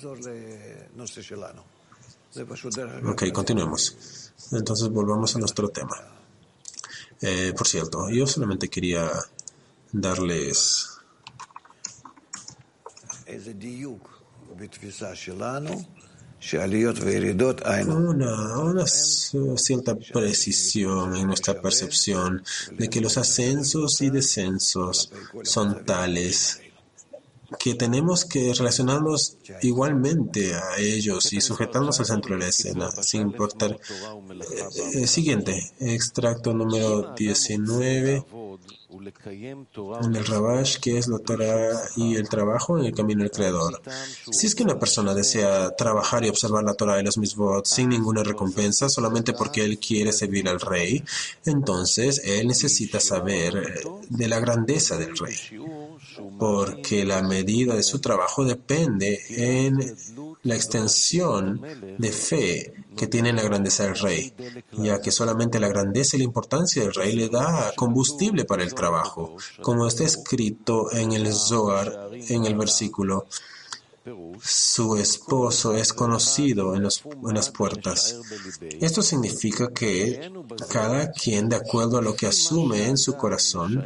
A: Ok, continuemos. Entonces, volvamos a nuestro tema. Eh, por cierto, yo solamente quería darles una, una cierta precisión en nuestra percepción de que los ascensos y descensos son tales que tenemos que relacionarnos igualmente a ellos y sujetarnos al centro de la escena, sin importar. Eh, siguiente, extracto número diecinueve, en el Rabash, que es la Torah y el trabajo en el camino del Creador. Si es que una persona desea trabajar y observar la Torah y los Mitzvot sin ninguna recompensa, solamente porque él quiere servir al Rey, entonces él necesita saber de la grandeza del Rey, porque la medida de su trabajo depende en la extensión de fe que tiene en la grandeza del Rey, ya que solamente la grandeza y la importancia del Rey le da combustible para el trabajo, como está escrito en el Zohar, en el versículo: su esposo es conocido en, los, en las puertas. Esto significa que cada quien, de acuerdo a lo que asume en su corazón,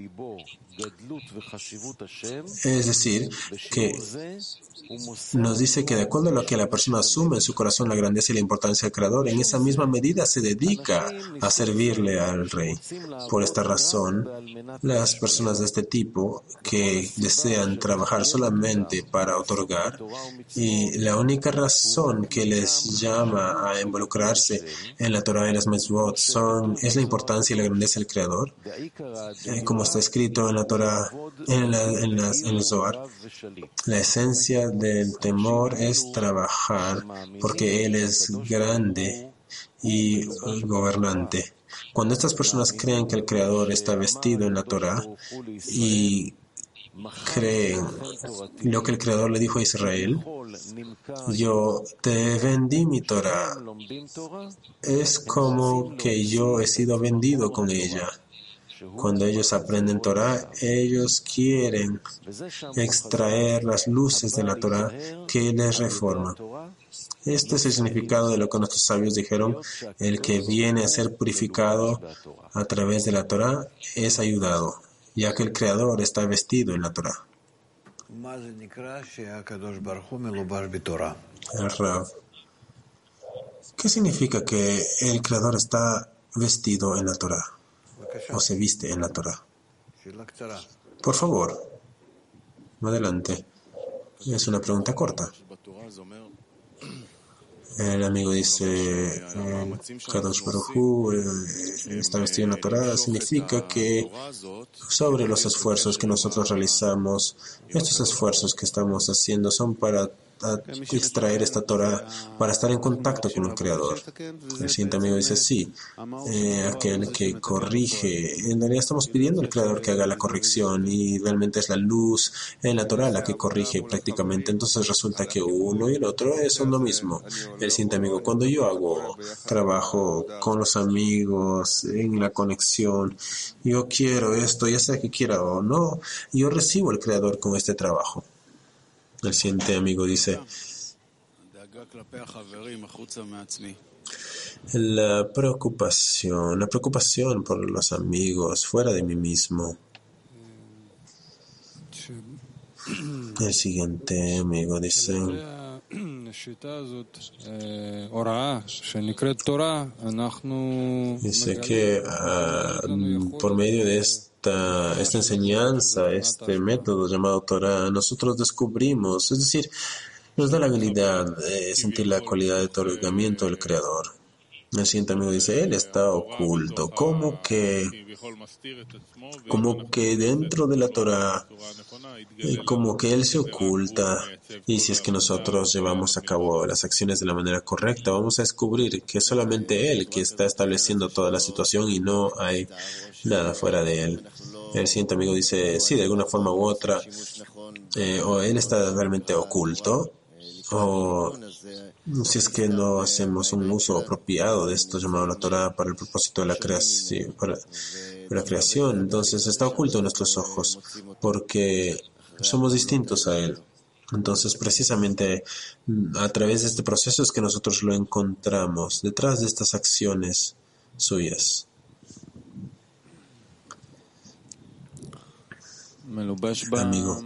A: es decir, que nos dice que de acuerdo a lo que la persona asume en su corazón la grandeza y la importancia del Creador, en esa misma medida se dedica a servirle al Rey. Por esta razón, las personas de este tipo que desean trabajar solamente para otorgar, y la única razón que les llama a involucrarse en la Torah y las Mitzvot son, es la importancia y la grandeza del Creador, eh, como está escrito en la Torah, en, la, en, las, en el Zohar. La esencia del temor es trabajar porque Él es grande y gobernante. Cuando estas personas creen que el Creador está vestido en la Torah y creen lo que el Creador le dijo a Israel: yo te vendí mi Torah, es como que yo he sido vendido con ella. Cuando ellos aprenden Torah, ellos quieren extraer las luces de la Torah que les reforma. Este es el significado de lo que nuestros sabios dijeron: el que viene a ser purificado a través de la Torah es ayudado, ya que el Creador está vestido en la Torah. El Rav: ¿qué significa que el Creador está vestido en la Torah o se viste en la Torah? Por favor, adelante. Es una pregunta corta. El amigo dice, Kadosh Baruj Hu está vestido en la Torah, significa que sobre los esfuerzos que nosotros realizamos, estos esfuerzos que estamos haciendo son para extraer esta Torah, para estar en contacto con el Creador. El siguiente amigo dice, sí, eh, aquel que corrige, en realidad estamos pidiendo al Creador que haga la corrección y realmente es la luz en la Torah la que corrige prácticamente. Entonces resulta que uno y el otro son lo mismo. El siguiente amigo, cuando yo hago trabajo con los amigos en la conexión, yo quiero esto, ya sea que quiera o no, yo recibo al Creador con este trabajo. El siguiente amigo dice, la preocupación, la preocupación por los amigos fuera de mí mismo. El siguiente amigo dice, dice que uh, por medio de esta Esta, esta enseñanza, este método llamado Torah, nosotros descubrimos, es decir, nos da la habilidad de sentir la cualidad de otorgamiento del Creador. El siguiente amigo dice, Él está oculto, como que, como que dentro de la Torah, como que Él se oculta, y si es que nosotros llevamos a cabo las acciones de la manera correcta, vamos a descubrir que es solamente Él que está estableciendo toda la situación y no hay nada fuera de Él. El siguiente amigo dice, sí, de alguna forma u otra, eh, o Él está realmente oculto, o si es que no hacemos un uso apropiado de esto llamado la Torah para el propósito de la creación, para, para la creación, entonces está oculto en nuestros ojos, porque somos distintos a Él. Entonces, precisamente a través de este proceso es que nosotros lo encontramos, detrás de estas acciones suyas. Amigo,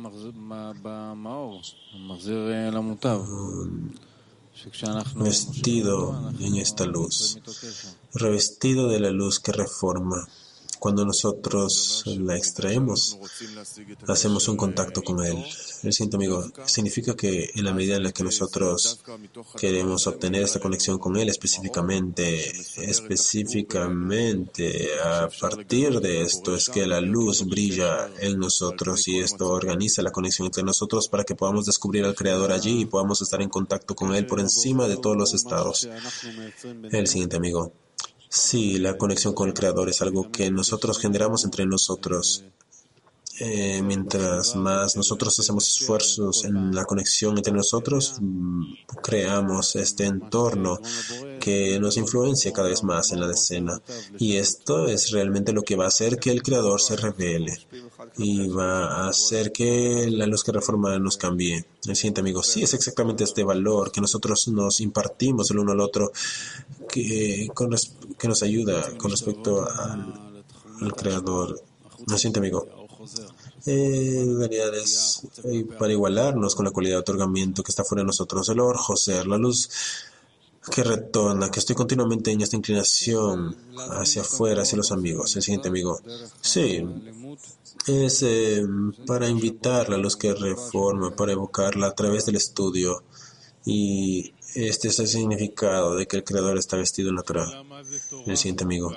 A: vestido en esta luz, revestido de la luz que reforma. Cuando nosotros la extraemos, hacemos un contacto con Él. El siguiente amigo, significa que en la medida en la que nosotros queremos obtener esta conexión con Él específicamente, específicamente a partir de esto es que la luz brilla en nosotros y esto organiza la conexión entre nosotros para que podamos descubrir al Creador allí y podamos estar en contacto con Él por encima de todos los estados. El siguiente amigo. Sí, la conexión con el Creador es algo que nosotros generamos entre nosotros. Eh, mientras más nosotros hacemos esfuerzos en la conexión entre nosotros, creamos este entorno que nos influencia cada vez más en la escena. Y esto es realmente lo que va a hacer que el Creador se revele y va a hacer que la luz que reforma nos cambie. El siguiente amigo, sí, es exactamente este valor que nosotros nos impartimos el uno al otro que, con, que nos ayuda con respecto al, al Creador. El siguiente amigo, Eh, en realidad es eh, para igualarnos con la cualidad de otorgamiento que está fuera de nosotros, el Or Joser, la luz que retorna, que estoy continuamente en esta inclinación hacia afuera, hacia los amigos. El siguiente amigo, sí, es eh, para invitar la luz que reforma, para evocarla a través del estudio, y este es el significado de que el Creador está vestido en la Torah. El siguiente amigo,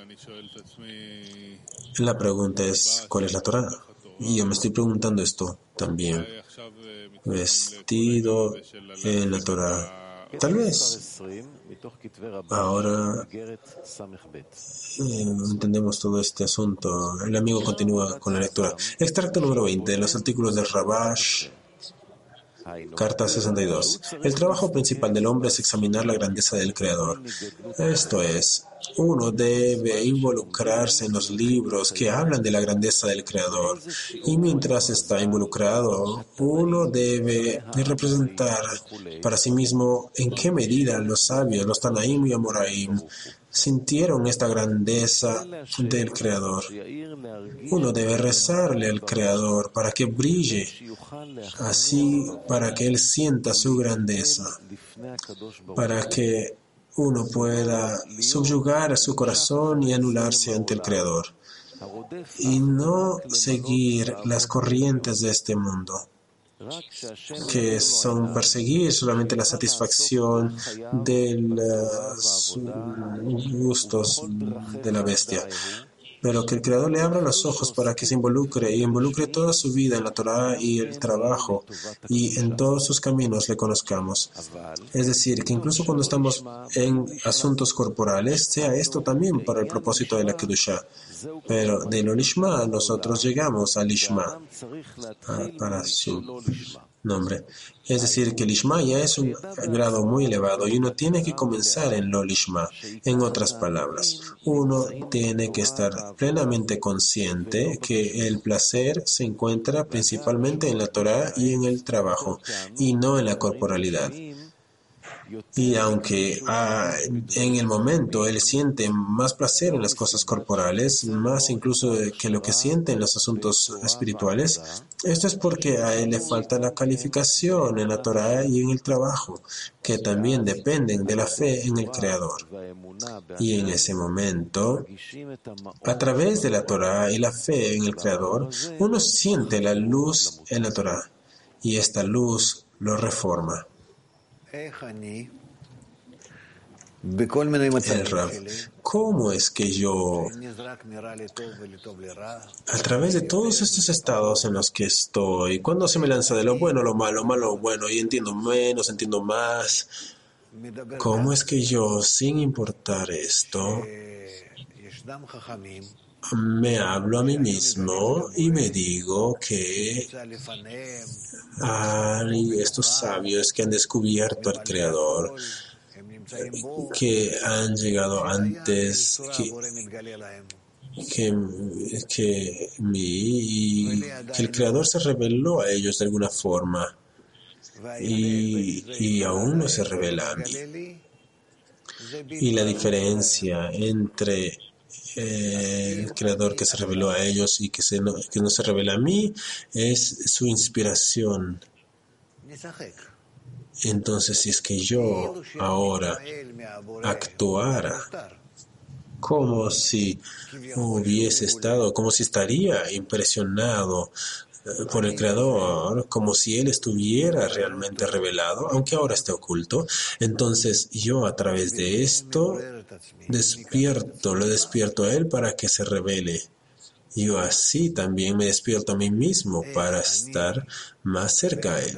A: la pregunta es, ¿cuál es la Torah? Y yo me estoy preguntando esto también. Vestido en la Torah. Tal vez ahora eh, entendemos todo este asunto. El amigo continúa con la lectura. Extracto número veinte de los artículos de Rabash. Carta sesenta y dos. El trabajo principal del hombre es examinar la grandeza del Creador. Esto es, uno debe involucrarse en los libros que hablan de la grandeza del Creador. Y mientras está involucrado, uno debe representar para sí mismo en qué medida los sabios, los Tanaim y Amoraim, sintieron esta grandeza del Creador. Uno debe rezarle al Creador para que brille, así para que Él sienta su grandeza, para que uno pueda subyugar a su corazón y anularse ante el Creador, y no seguir las corrientes de este mundo, que son perseguir solamente la satisfacción de los gustos de la bestia, pero que el Creador le abra los ojos para que se involucre y involucre toda su vida en la Torah y el trabajo, y en todos sus caminos le conozcamos. Es decir, que incluso cuando estamos en asuntos corporales, sea esto también para el propósito de la Kedushá. Pero de lo Lishma nosotros llegamos al Lishma, ah, para su nombre. Es decir, que el Lishma ya es un grado muy elevado y uno tiene que comenzar en lo Lishma. En otras palabras, uno tiene que estar plenamente consciente que el placer se encuentra principalmente en la Torah y en el trabajo, y no en la corporalidad. Y aunque ah, en el momento él siente más placer en las cosas corporales, más incluso que lo que siente en los asuntos espirituales, esto es porque a él le falta la calificación en la Torah y en el trabajo, que también dependen de la fe en el Creador. Y en ese momento, a través de la Torah y la fe en el Creador, uno siente la luz en la Torah, y esta luz lo reforma. El Rab, ¿cómo es que yo, a través de todos estos estados en los que estoy, cuando se me lanza de lo bueno a lo malo, malo a lo bueno, y entiendo menos, entiendo más, cómo es que yo, sin importar esto, me hablo a mí mismo y me digo que hay estos sabios que han descubierto al Creador, que han llegado antes que, que, que mí, y que el Creador se reveló a ellos de alguna forma, y, y aún no se revela a mí. Y la diferencia entre Eh, el Creador que se reveló a ellos y que, se no, que no se revela a mí es su inspiración. Entonces, si es que yo ahora actuara como si hubiese estado, como si estaría impresionado por el Creador, como si Él estuviera realmente revelado, aunque ahora esté oculto, entonces yo a través de esto despierto, lo despierto a Él para que se revele. Yo así también me despierto a mí mismo para estar más cerca a Él.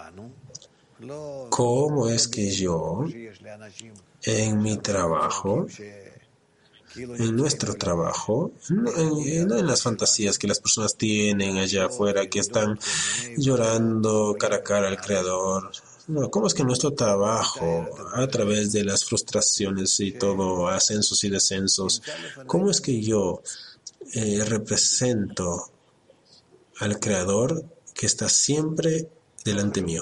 A: ¿Cómo es que yo, en mi trabajo, en nuestro trabajo, no en, no en las fantasías que las personas tienen allá afuera, que están llorando cara a cara al Creador? No, ¿cómo es que nuestro trabajo, a través de las frustraciones y todo, ascensos y descensos, cómo es que yo eh, represento al Creador que está siempre delante mío,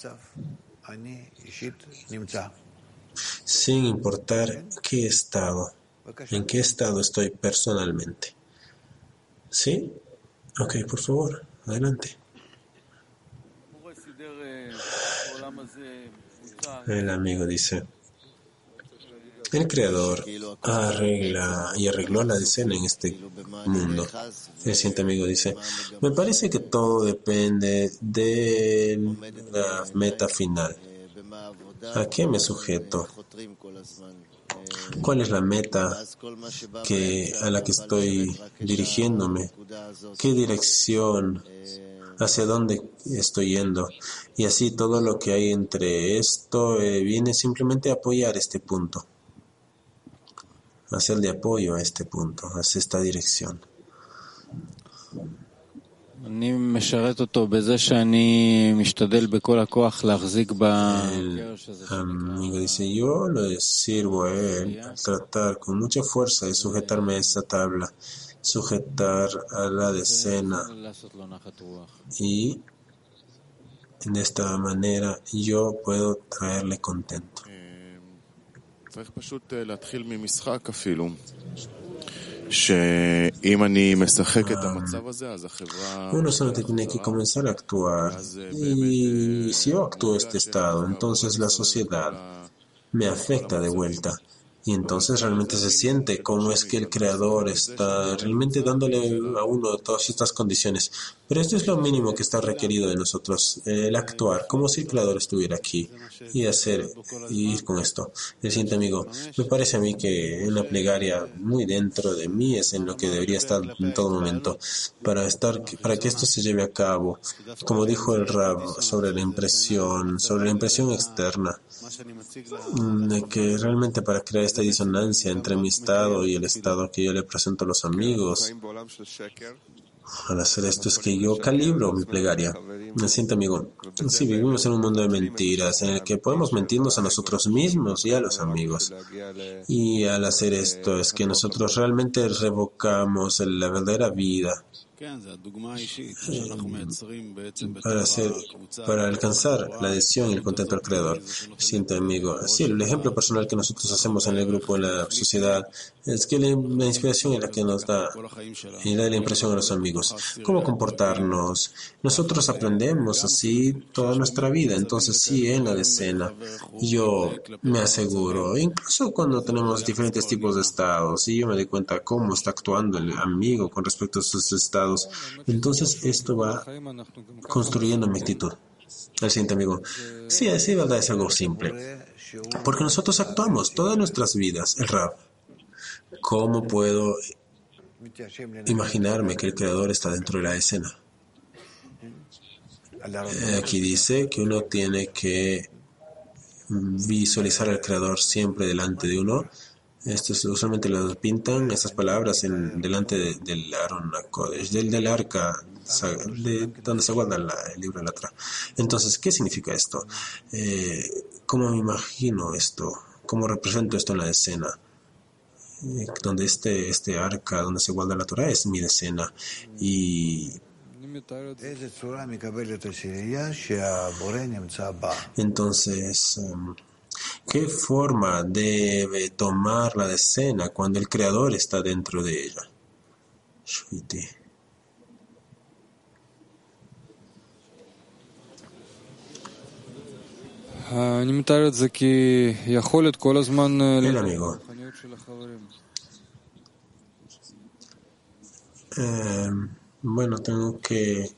A: sin importar qué estado, en qué estado estoy personalmente? ¿Sí? Ok, por favor, adelante. El amigo dice, el Creador arregla y arregló la escena en este mundo. El siguiente amigo dice, me parece que todo depende de la meta final. ¿A qué me sujeto? ¿Cuál es la meta que, a la que estoy dirigiéndome? ¿Qué dirección? ¿Hacia dónde estoy yendo? Y así todo lo que hay entre esto eh, viene simplemente a apoyar este punto, hacer de apoyo a este punto, hacia esta dirección. amigo dice, yo le sirvo a él a tratar con mucha fuerza de sujetarme a esa tabla, sujetar a la decena, y de esta manera yo puedo traerle contento. Uno solo tiene que comenzar a actuar, y si yo actúo este estado, entonces la sociedad me afecta de vuelta. Y entonces realmente se siente cómo es que el Creador está realmente dándole a uno todas estas condiciones. Pero esto es lo mínimo que está requerido de nosotros, el actuar, como si el Creador estuviera aquí, y hacer, y ir con esto. El siguiente amigo, me parece a mí que una plegaria muy dentro de mí es en lo que debería estar en todo momento, para estar, para que esto se lleve a cabo. Como dijo el Rab sobre la impresión, sobre la impresión externa, de que realmente para crear esta disonancia entre mi estado y el estado que yo le presento a los amigos, al hacer esto es que yo calibro mi plegaria. Me siento, amigo, si vivimos en un mundo de mentiras, en el que podemos mentirnos a nosotros mismos y a los amigos, y al hacer esto es que nosotros realmente revocamos la verdadera vida. Para, hacer, para alcanzar la adhesión y el contento al Creador. Siente, amigo. Sí, el ejemplo personal que nosotros hacemos en el grupo, en la sociedad, es que la, la inspiración es la que nos da y da la impresión a los amigos. Cómo comportarnos. Nosotros aprendemos así toda nuestra vida. Entonces, sí, en la decena, yo me aseguro, incluso cuando tenemos diferentes tipos de estados, y yo me doy cuenta cómo está actuando el amigo con respecto a sus estados, entonces esto va construyendo mi actitud. El siguiente amigo, sí, es verdad, es algo simple, porque nosotros actuamos todas nuestras vidas. El Rab, ¿cómo puedo imaginarme que el Creador está dentro de la escena? Aquí dice que uno tiene que visualizar al Creador siempre delante de uno. Esto es, usualmente lo pintan estas palabras en, delante de, del Aron HaKodesh, del, del arca, de, donde se guarda la, el libro de la Torá. Entonces, ¿qué significa esto? Eh, ¿Cómo me imagino esto? ¿Cómo represento esto en la escena? Eh, donde este, este arca, donde se guarda la Torá, es mi escena. Y entonces, um, ¿qué forma debe tomar la decena cuando el Creador está dentro de ella? Shviti. El amigo. Eh, bueno, tengo que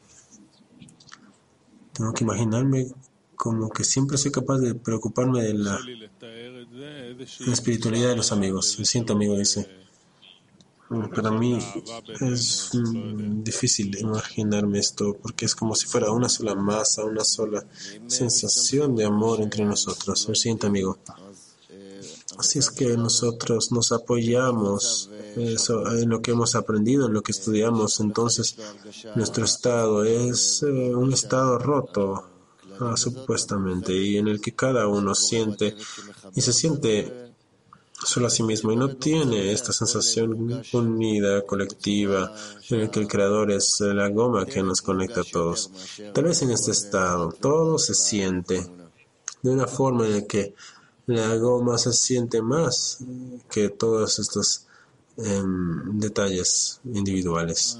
A: tengo que imaginarme como que siempre soy capaz de preocuparme de la, la espiritualidad de los amigos. Me siento, amigo, dice. Para mí es mm, difícil imaginarme esto, porque es como si fuera una sola masa, una sola sensación de amor entre nosotros. Me siento, amigo. Así es que nosotros nos apoyamos eso, en lo que hemos aprendido, en lo que estudiamos. Entonces, nuestro estado es eh, un estado roto, ah, supuestamente, y en el que cada uno siente y se siente solo a sí mismo y no tiene esta sensación unida, colectiva, en el que el Creador es la goma que nos conecta a todos. Tal vez en este estado todo se siente de una forma en la que la goma se siente más que todos estos eh, detalles individuales.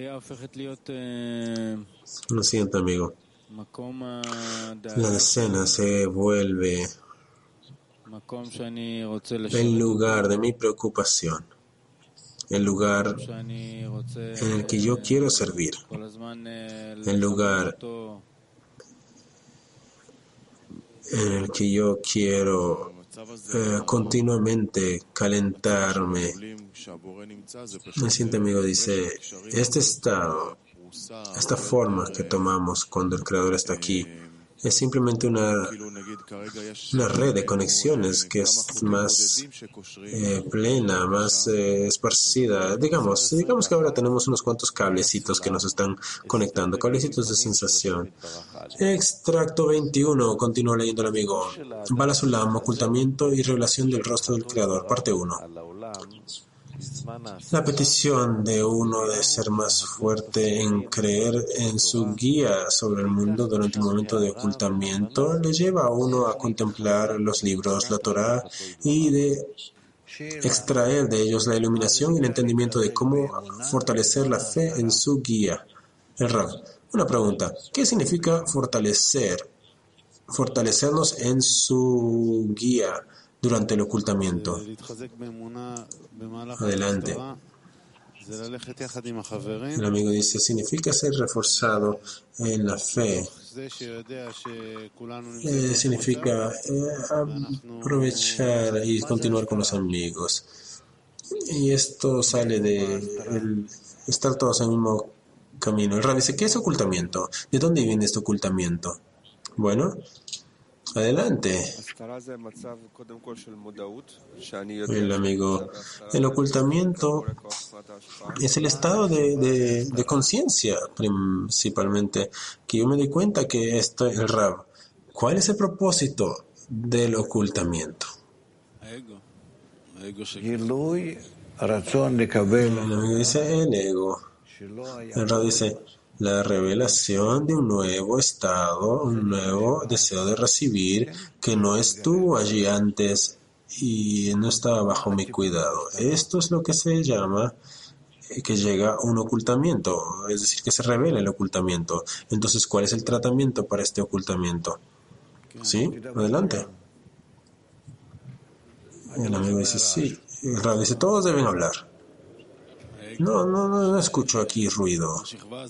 A: Lo siento, amigo. La decena se vuelve el lugar de mi preocupación, el lugar en el que yo quiero servir, el lugar en el que yo quiero eh, continuamente calentarme. El siguiente amigo dice, este estado, esta forma que tomamos cuando el Creador está aquí, es simplemente una, una red de conexiones que es más eh, plena, más eh, esparcida. Digamos, digamos que ahora tenemos unos cuantos cablecitos que nos están conectando, cablecitos de sensación. Extracto veintiuno, continúa leyendo el amigo. Bala Sulam, ocultamiento y revelación del rostro del Creador, parte uno. La petición de uno de ser más fuerte en creer en su guía sobre el mundo durante el momento de ocultamiento le lleva a uno a contemplar los libros, la Torá, y de extraer de ellos la iluminación y el entendimiento de cómo fortalecer la fe en su guía. El Rav, una pregunta, ¿qué significa fortalecer, fortalecernos en su guía durante el ocultamiento? Adelante. El amigo dice, significa ser reforzado en la fe. Eh, significa eh, aprovechar y continuar con los amigos. Y esto sale de el, estar todos en el mismo camino. El Rab dice, ¿qué es ocultamiento? ¿De dónde viene este ocultamiento? Bueno, adelante. El amigo, el ocultamiento es el estado de, de, de conciencia, principalmente, que yo me doy cuenta que esto es el Rab. ¿Cuál es el propósito del ocultamiento? El amigo dice el ego. El Rab dice la revelación de un nuevo estado, un nuevo deseo de recibir que no estuvo allí antes y no estaba bajo mi cuidado. Esto es lo que se llama que llega un ocultamiento, es decir, que se revela el ocultamiento. Entonces, ¿cuál es el tratamiento para este ocultamiento? ¿Sí? Adelante. El amigo dice, sí. El Rab dice, todos deben hablar. No, no, no, no escucho aquí ruido.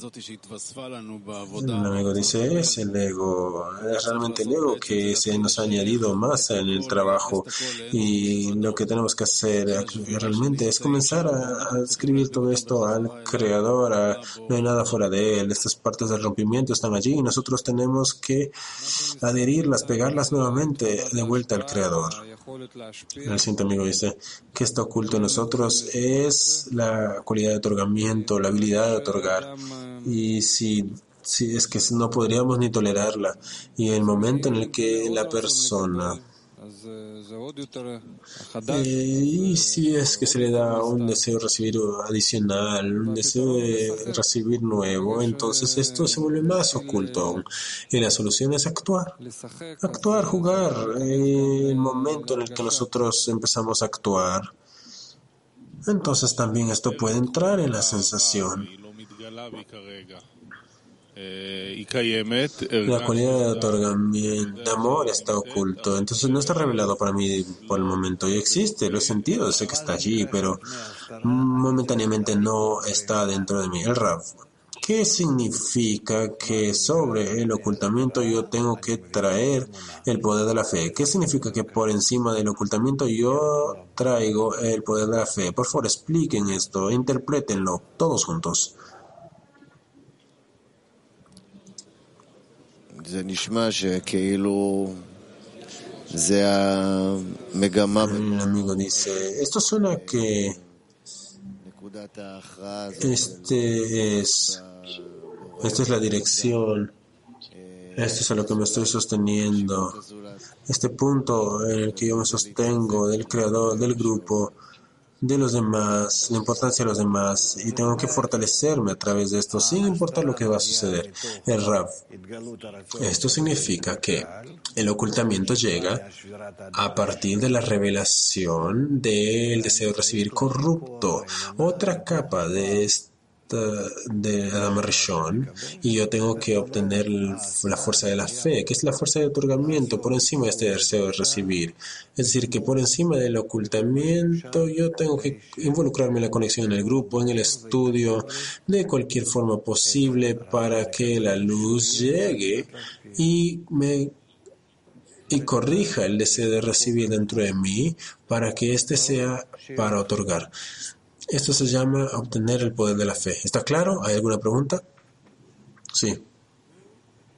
A: El amigo dice, es el ego, es realmente el ego que se nos ha añadido más en el trabajo y lo que tenemos que hacer realmente es comenzar a, a escribir todo esto al Creador, a, no hay nada fuera de Él, estas partes del rompimiento están allí y nosotros tenemos que adherirlas, pegarlas nuevamente de vuelta al Creador. El siguiente amigo dice que está oculto en nosotros es la cualidad de otorgamiento, la habilidad de otorgar. Y si, si es que no podríamos ni tolerarla. Y el momento en el que la persona eh, y si es que se le da un deseo de recibir adicional, un deseo de recibir nuevo, entonces esto se vuelve más oculto aún. Y la solución es actuar. Actuar, jugar. En el momento en el que nosotros empezamos a actuar, entonces también esto puede entrar en la sensación. La cualidad de otorgamiento, de amor está oculto, entonces no está revelado para mí por el momento. Y existe, lo he sentido, sé que está allí, pero momentáneamente no está dentro de mí. El Rav, ¿qué significa que sobre el ocultamiento yo tengo que traer el poder de la fe? ¿Qué significa que por encima del ocultamiento yo traigo el poder de la fe? Por favor, expliquen esto, interprétenlo todos juntos. El amigo dice, esto suena que este es, esta es la dirección, esto es a lo que me estoy sosteniendo, este punto en el que yo me sostengo del creador, del grupo, de los demás, la importancia de los demás, y tengo que fortalecerme a través de esto, sin importar lo que va a suceder. El Rav, esto significa que el ocultamiento llega a partir de la revelación del deseo de recibir corrupto, otra capa de esta de Adam Rishon, y yo tengo que obtener la fuerza de la fe, que es la fuerza de otorgamiento por encima de este deseo de recibir. Es decir, que por encima del ocultamiento yo tengo que involucrarme en la conexión en el grupo, en el estudio, de cualquier forma posible para que la luz llegue y me y corrija el deseo de recibir dentro de mí para que éste sea para otorgar. Esto se llama obtener el poder de la fe. ¿Está claro? ¿Hay alguna pregunta? Sí.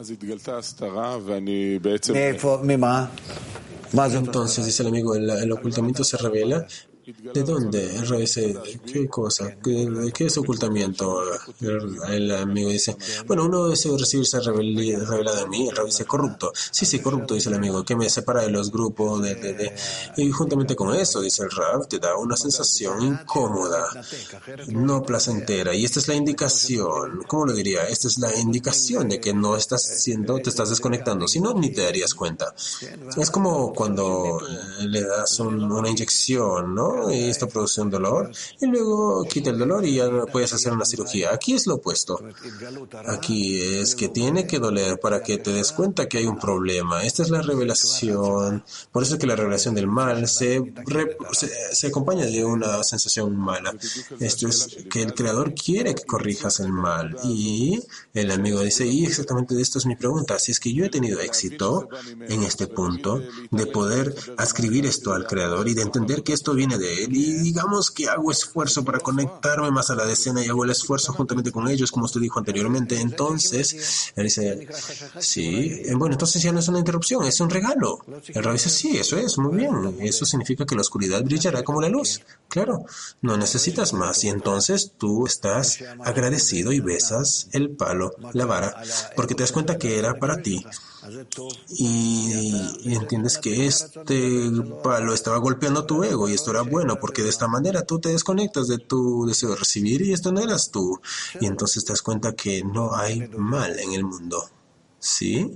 A: Entonces, dice el amigo, el, el ocultamiento se revela. ¿De dónde? El Rabbi dice, ¿qué cosa? ¿Qué, qué es ocultamiento? El, el amigo dice, bueno, uno desea recibirse revelado de mí. El Rabbi dice, corrupto. Sí, sí, corrupto, dice el amigo, que me separa de los grupos. De, de, de. Y juntamente con eso, dice el Rab, te da una sensación incómoda, no placentera. Y esta es la indicación, ¿cómo lo diría? Esta es la indicación de que no estás siendo, te estás desconectando, si no, ni te darías cuenta. Es como cuando le das un, una inyección, ¿no? Y esto produce un dolor, y luego quita el dolor y ya no puedes hacer una cirugía. Aquí es lo opuesto. Aquí es que tiene que doler para que te des cuenta que hay un problema. Esta es la revelación. Por eso es que la revelación del mal se, re, se, se acompaña de una sensación mala. Esto es que el Creador quiere que corrijas el mal. Y el amigo dice, y exactamente de esto es mi pregunta. Si es que yo he tenido éxito en este punto de poder ascribir esto al Creador y de entender que esto viene de él, y digamos que hago esfuerzo para conectarme más a la decena y hago el esfuerzo juntamente con ellos, como usted dijo anteriormente, entonces él dice, sí, bueno, entonces ya no es una interrupción, es un regalo. El Rabbi dice, sí, eso es, muy bien, eso significa que la oscuridad brillará como la luz, claro, no necesitas más, y entonces tú estás agradecido y besas el palo, la vara, porque te das cuenta que era para ti. Y, y entiendes que este palo estaba golpeando tu ego y esto era bueno porque de esta manera tú te desconectas de tu deseo de recibir y esto no eras tú, y entonces te das cuenta que no hay mal en el mundo. ¿Sí?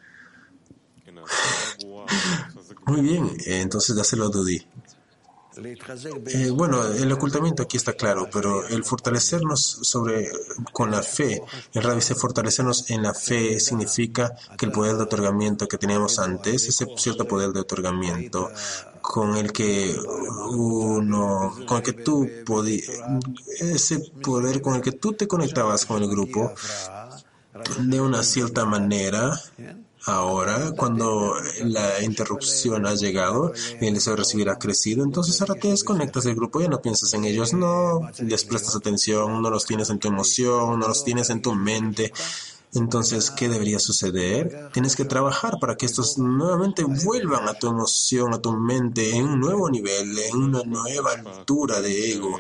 A: Muy bien, entonces dáselo a Dudi. Eh, bueno, el ocultamiento aquí está claro, pero el fortalecernos sobre con la fe, el Rabbi dice fortalecernos en la fe significa que el poder de otorgamiento que teníamos antes, ese cierto poder de otorgamiento con el que uno, con el que tú podías, ese poder con el que tú te conectabas con el grupo de una cierta manera. Ahora, cuando la interrupción ha llegado y el deseo de recibir ha crecido, entonces ahora te desconectas del grupo, ya no piensas en ellos, no les prestas atención, no los tienes en tu emoción, no los tienes en tu mente. Entonces, ¿qué debería suceder? Tienes que trabajar para que estos nuevamente vuelvan a tu emoción, a tu mente, en un nuevo nivel, en una nueva altura de ego.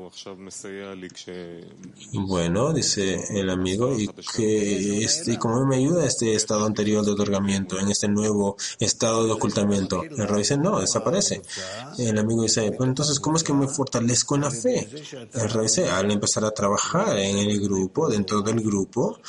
A: Bueno, dice el amigo, y que este, y cómo me ayuda este estado anterior de otorgamiento en este nuevo estado de ocultamiento. El Rabbi dice, no, desaparece. El amigo dice, pues entonces, ¿cómo es que me fortalezco en la fe? El Rabbi dice, al empezar a trabajar en el grupo, dentro del grupo,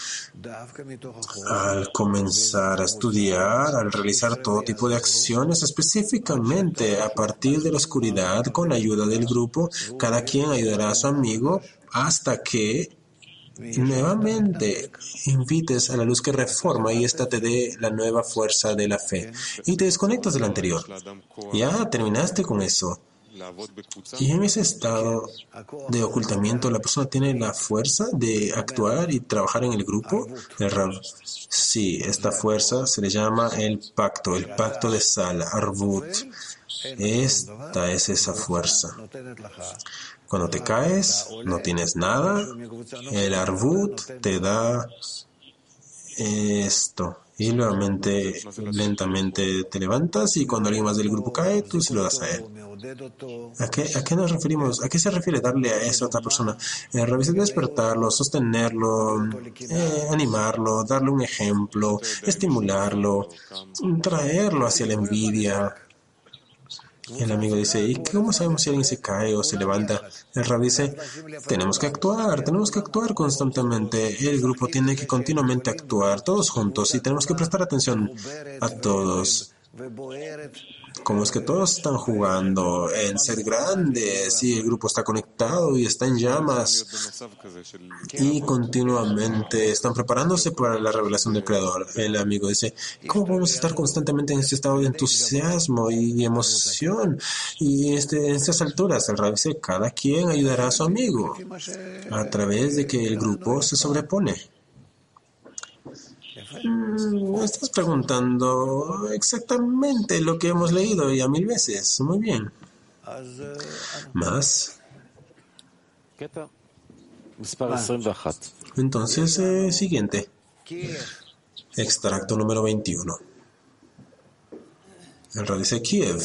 A: al comenzar a estudiar, al realizar todo tipo de acciones específicamente a partir de la oscuridad, con la ayuda del grupo, cada quien ayudará a su amigo hasta que nuevamente invites a la luz que reforma y esta te dé la nueva fuerza de la fe y te desconectas del anterior. Ya terminaste con eso. Y en ese estado de ocultamiento, la persona tiene la fuerza de actuar y trabajar en el grupo. El Rab, sí, esta fuerza se le llama el pacto, el pacto de Sal, Arvut. Esta es esa fuerza. Cuando te caes, no tienes nada. El Arvut te da esto. Y nuevamente, lentamente te levantas y cuando alguien más del grupo cae, tú se lo das a él. ¿A qué, a qué nos referimos? ¿A qué se refiere darle a esa otra persona? Eh, revisar, despertarlo, sostenerlo, eh, animarlo, darle un ejemplo, estimularlo, traerlo hacia la envidia. El amigo dice, ¿y cómo sabemos si alguien se cae o se levanta? El Rabbi dice, tenemos que actuar, tenemos que actuar constantemente. El grupo tiene que continuamente actuar, todos juntos, y tenemos que prestar atención a todos. Como es que todos están jugando en ser grandes y el grupo está conectado y está en llamas y continuamente están preparándose para la revelación del Creador. El amigo dice, ¿cómo podemos estar constantemente en este estado de entusiasmo y emoción? Y este, en estas alturas, el Rabbi dice, cada quien ayudará a su amigo a través de que el grupo se sobrepone. Mm, estás preguntando exactamente lo que hemos leído ya mil veces. Muy bien. Más. Entonces, eh, siguiente. Extracto número veintiuno. El Rav dice Kiev.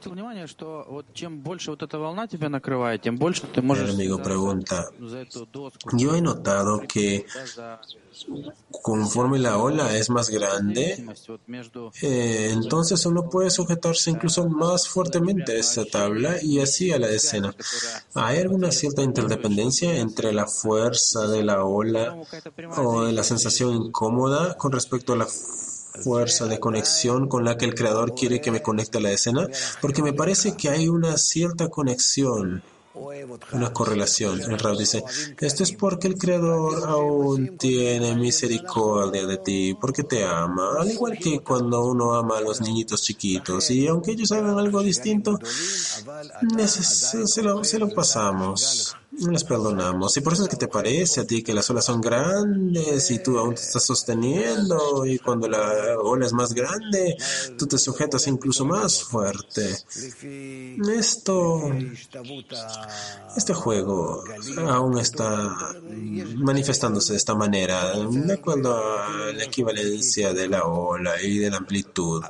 A: El amigo pregunta, yo he notado que conforme la ola es más grande, eh, entonces uno puede sujetarse incluso más fuertemente a esa tabla y así a la decena. ¿Hay alguna cierta interdependencia entre la fuerza de la ola o de la sensación incómoda con respecto a la fuerza de conexión con la que el Creador quiere que me conecte a la escena? Porque me parece que hay una cierta conexión, una correlación. El Rab dice, esto es porque el Creador aún tiene misericordia de ti, porque te ama, al igual que cuando uno ama a los niñitos chiquitos, y aunque ellos hagan algo distinto, neces- se lo, se lo pasamos, les perdonamos. Y por eso es que te parece a ti que las olas son grandes y tú aún te estás sosteniendo, y cuando la ola es más grande, tú te sujetas incluso más fuerte. Esto, este juego aún está manifestándose de esta manera, de acuerdo a la equivalencia de la ola y de la amplitud.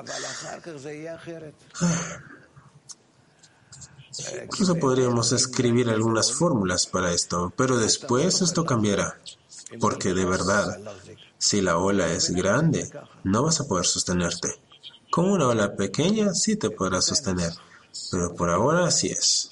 A: Incluso podríamos escribir algunas fórmulas para esto, pero después esto cambiará, porque de verdad, si la ola es grande, no vas a poder sostenerte. Con una ola pequeña sí te podrás sostener, pero por ahora así es.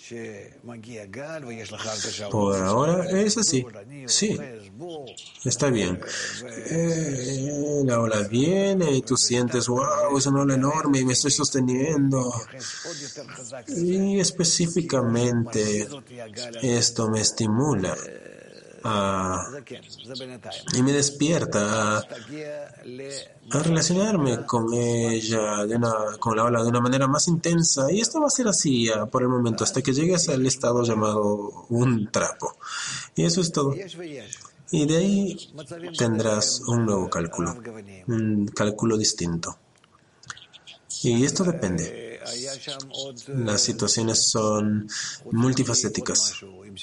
A: Por ahora es así. Sí, está bien. Eh, la ola viene y tú sientes, wow, es una ola enorme y me estoy sosteniendo. Y específicamente esto me estimula a, y me despierta a, a relacionarme con ella, de una, con la ola de una manera más intensa. Y esto va a ser así ya, por el momento, hasta que llegues al estado llamado un trapo. Y eso es todo. Y de ahí tendrás un nuevo cálculo, un cálculo distinto. Y esto depende. Las situaciones son multifacéticas.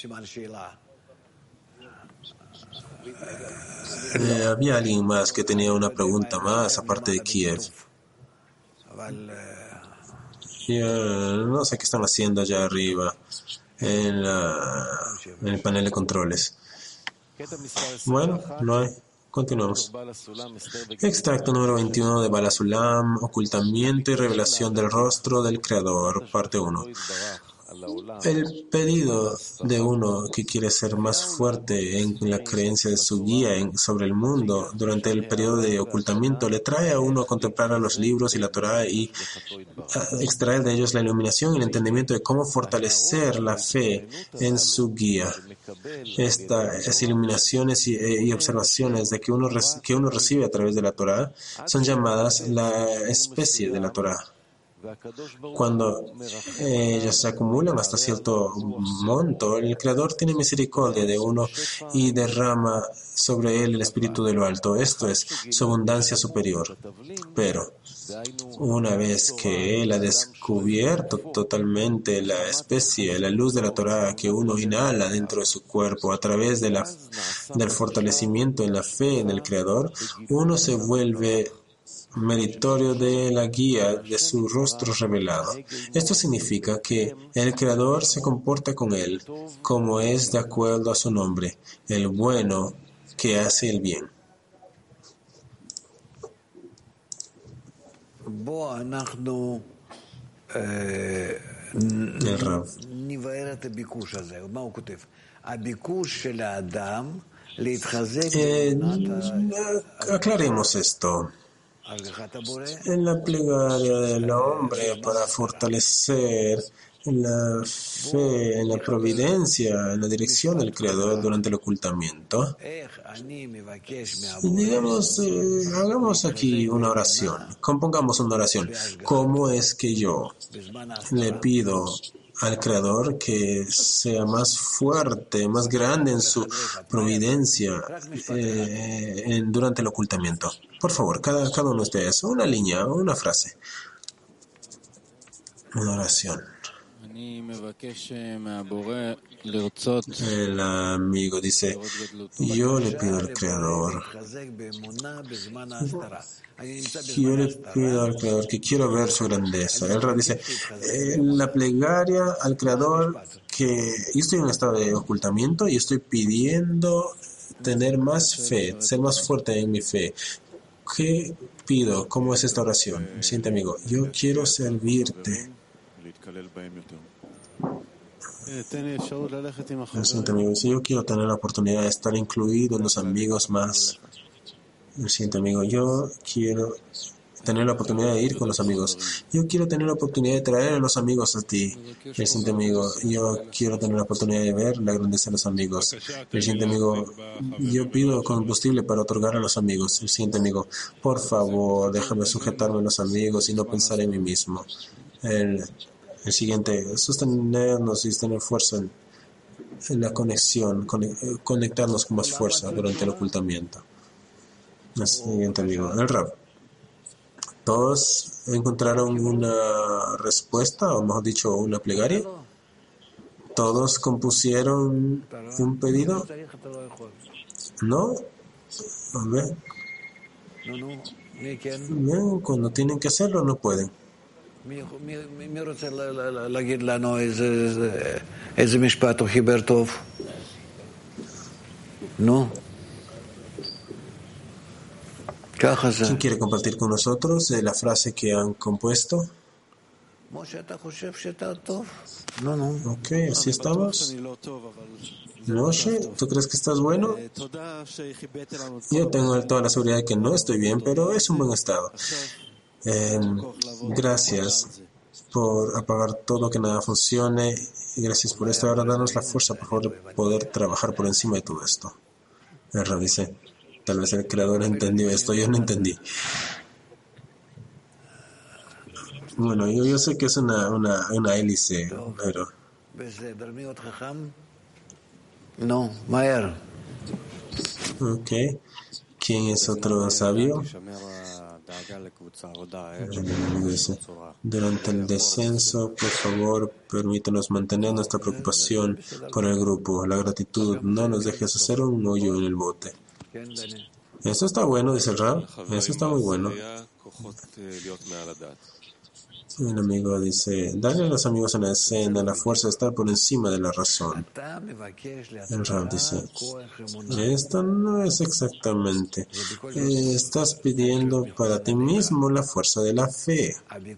A: Eh, había alguien más que tenía una pregunta más aparte de Kiev. Y, uh, no sé qué están haciendo allá arriba en, la, en el panel de controles. Bueno, no hay. Continuamos. Extracto número veintiuno de Bala Sulam, ocultamiento y revelación del rostro del Creador, parte uno. El pedido de uno que quiere ser más fuerte en la creencia de su guía en, sobre el mundo durante el periodo de ocultamiento le trae a uno a contemplar a los libros y la Torá y a extraer de ellos la iluminación y el entendimiento de cómo fortalecer la fe en su guía. Estas iluminaciones y, y observaciones de que uno, que uno recibe a través de la Torá son llamadas la especie de la Torá. Cuando ellas se acumulan hasta cierto monto, el Creador tiene misericordia de uno y derrama sobre él el Espíritu de lo Alto. Esto es su abundancia superior. Pero una vez que él ha descubierto totalmente la especie, la luz de la Torá que uno inhala dentro de su cuerpo a través de la, del fortalecimiento en la fe en el Creador, uno se vuelve meritorio de la guía de su rostro revelado. Esto significa que el Creador se comporta con él como es de acuerdo a su nombre, el bueno que hace el bien. El Rav. Eh, aclaremos esto. En la plegaria del hombre para fortalecer la fe en la providencia, en la dirección del Creador durante el ocultamiento. Y digamos, eh, hagamos aquí una oración, compongamos una oración. ¿Cómo es que yo le pido al Creador que sea más fuerte, más grande en su providencia eh, en, durante el ocultamiento? Por favor, cada, cada uno de ustedes, una línea, una frase, una oración. El amigo dice, yo le pido al Creador, yo le pido al Creador que quiero ver su grandeza. El Rab dice, eh, la plegaria al Creador, que yo estoy en un estado de ocultamiento y estoy pidiendo tener más fe, ser más fuerte en mi fe. ¿Qué pido? ¿Cómo es esta oración? Mi siguiente amigo, yo quiero servirte. Mi siguiente amigo dice, yo quiero tener la oportunidad de estar incluido en los amigos más. Mi siguiente amigo, yo quiero tener la oportunidad de ir con los amigos. Yo quiero tener la oportunidad de traer a los amigos a ti. El siguiente amigo, yo quiero tener la oportunidad de ver la grandeza de los amigos. El siguiente amigo, yo pido combustible para otorgar a los amigos. El siguiente amigo, por favor, déjame sujetarme a los amigos y no pensar en mí mismo. El, el siguiente, sostenernos y tener fuerza en, en la conexión, conectarnos con más fuerza durante el ocultamiento. El siguiente amigo, el Rab. ¿Todos encontraron una respuesta, o mejor dicho, una plegaria? ¿Todos compusieron un pedido? ¿No? A ver. Bien, cuando tienen que hacerlo, no pueden.
B: No.
A: ¿Quién quiere compartir con nosotros eh, la frase que han compuesto? Ok, así estamos. Moshe, ¿tú crees que estás bueno? Yo tengo toda la seguridad de que no estoy bien, pero es un buen estado. Eh, gracias por apagar todo, que nada funcione. Y gracias por esto. Ahora danos la fuerza, por favor, de poder trabajar por encima de todo esto. El Rab dice, tal vez el Creador entendió esto, yo no entendí. Bueno, yo, yo sé que es una, una, una hélice, pero...
B: No, Mayer.
A: Ok. ¿Quién es otro sabio? Durante el descenso, por favor, permítanos mantener nuestra preocupación por el grupo. La gratitud, no nos dejes hacer un hoyo en el bote. Eso está bueno, dice el Rab. Eso está muy bueno. El amigo dice, dale a los amigos en la escena la fuerza de estar por encima de la razón. El Rab dice, esto no es exactamente. Eh, estás pidiendo para ti mismo la fuerza de la fe.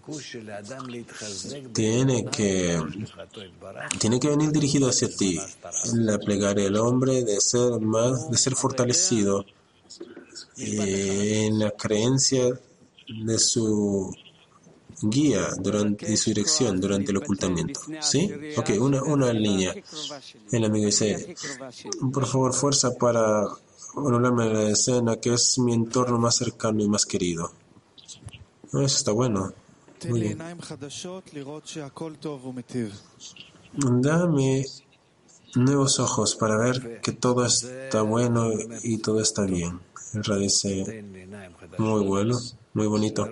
A: Tiene que, tiene que venir dirigido hacia ti. La plegaria del hombre de ser más, de ser fortalecido en la creencia de su guía durante y su dirección durante el ocultamiento. ¿Sí? Ok, una, una línea. El amigo dice, por favor, fuerza para anularme la escena, que es mi entorno más cercano y más querido. Eso está bueno. Muy bien. Dame nuevos ojos para ver que todo está bueno y todo está bien. El Rab dice, muy bueno, muy bonito.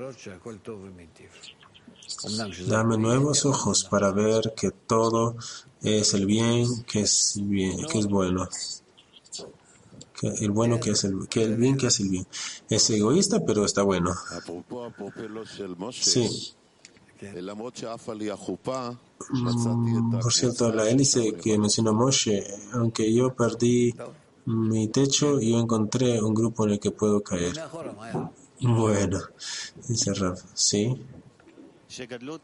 A: Dame nuevos ojos para ver que todo es el bien, que es bien, que es bueno. Que el bueno que es el, que el bien que es el bien. Es egoísta, pero está bueno. Sí. Mm, por cierto, la hélice que mencionó Moshe, aunque yo perdí mi techo, yo encontré un grupo en el que puedo caer. Bueno, dice Rab, sí. Que,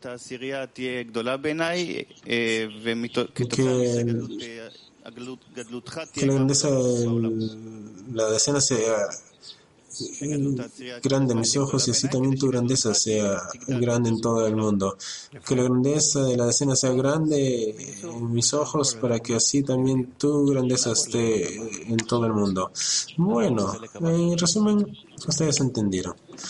A: que la grandeza de la decena sea grande en mis ojos y así también tu grandeza sea grande en todo el mundo. Que la grandeza de la decena sea grande en mis ojos para que así también tu grandeza esté en todo el mundo. Bueno, en resumen, ustedes entendieron.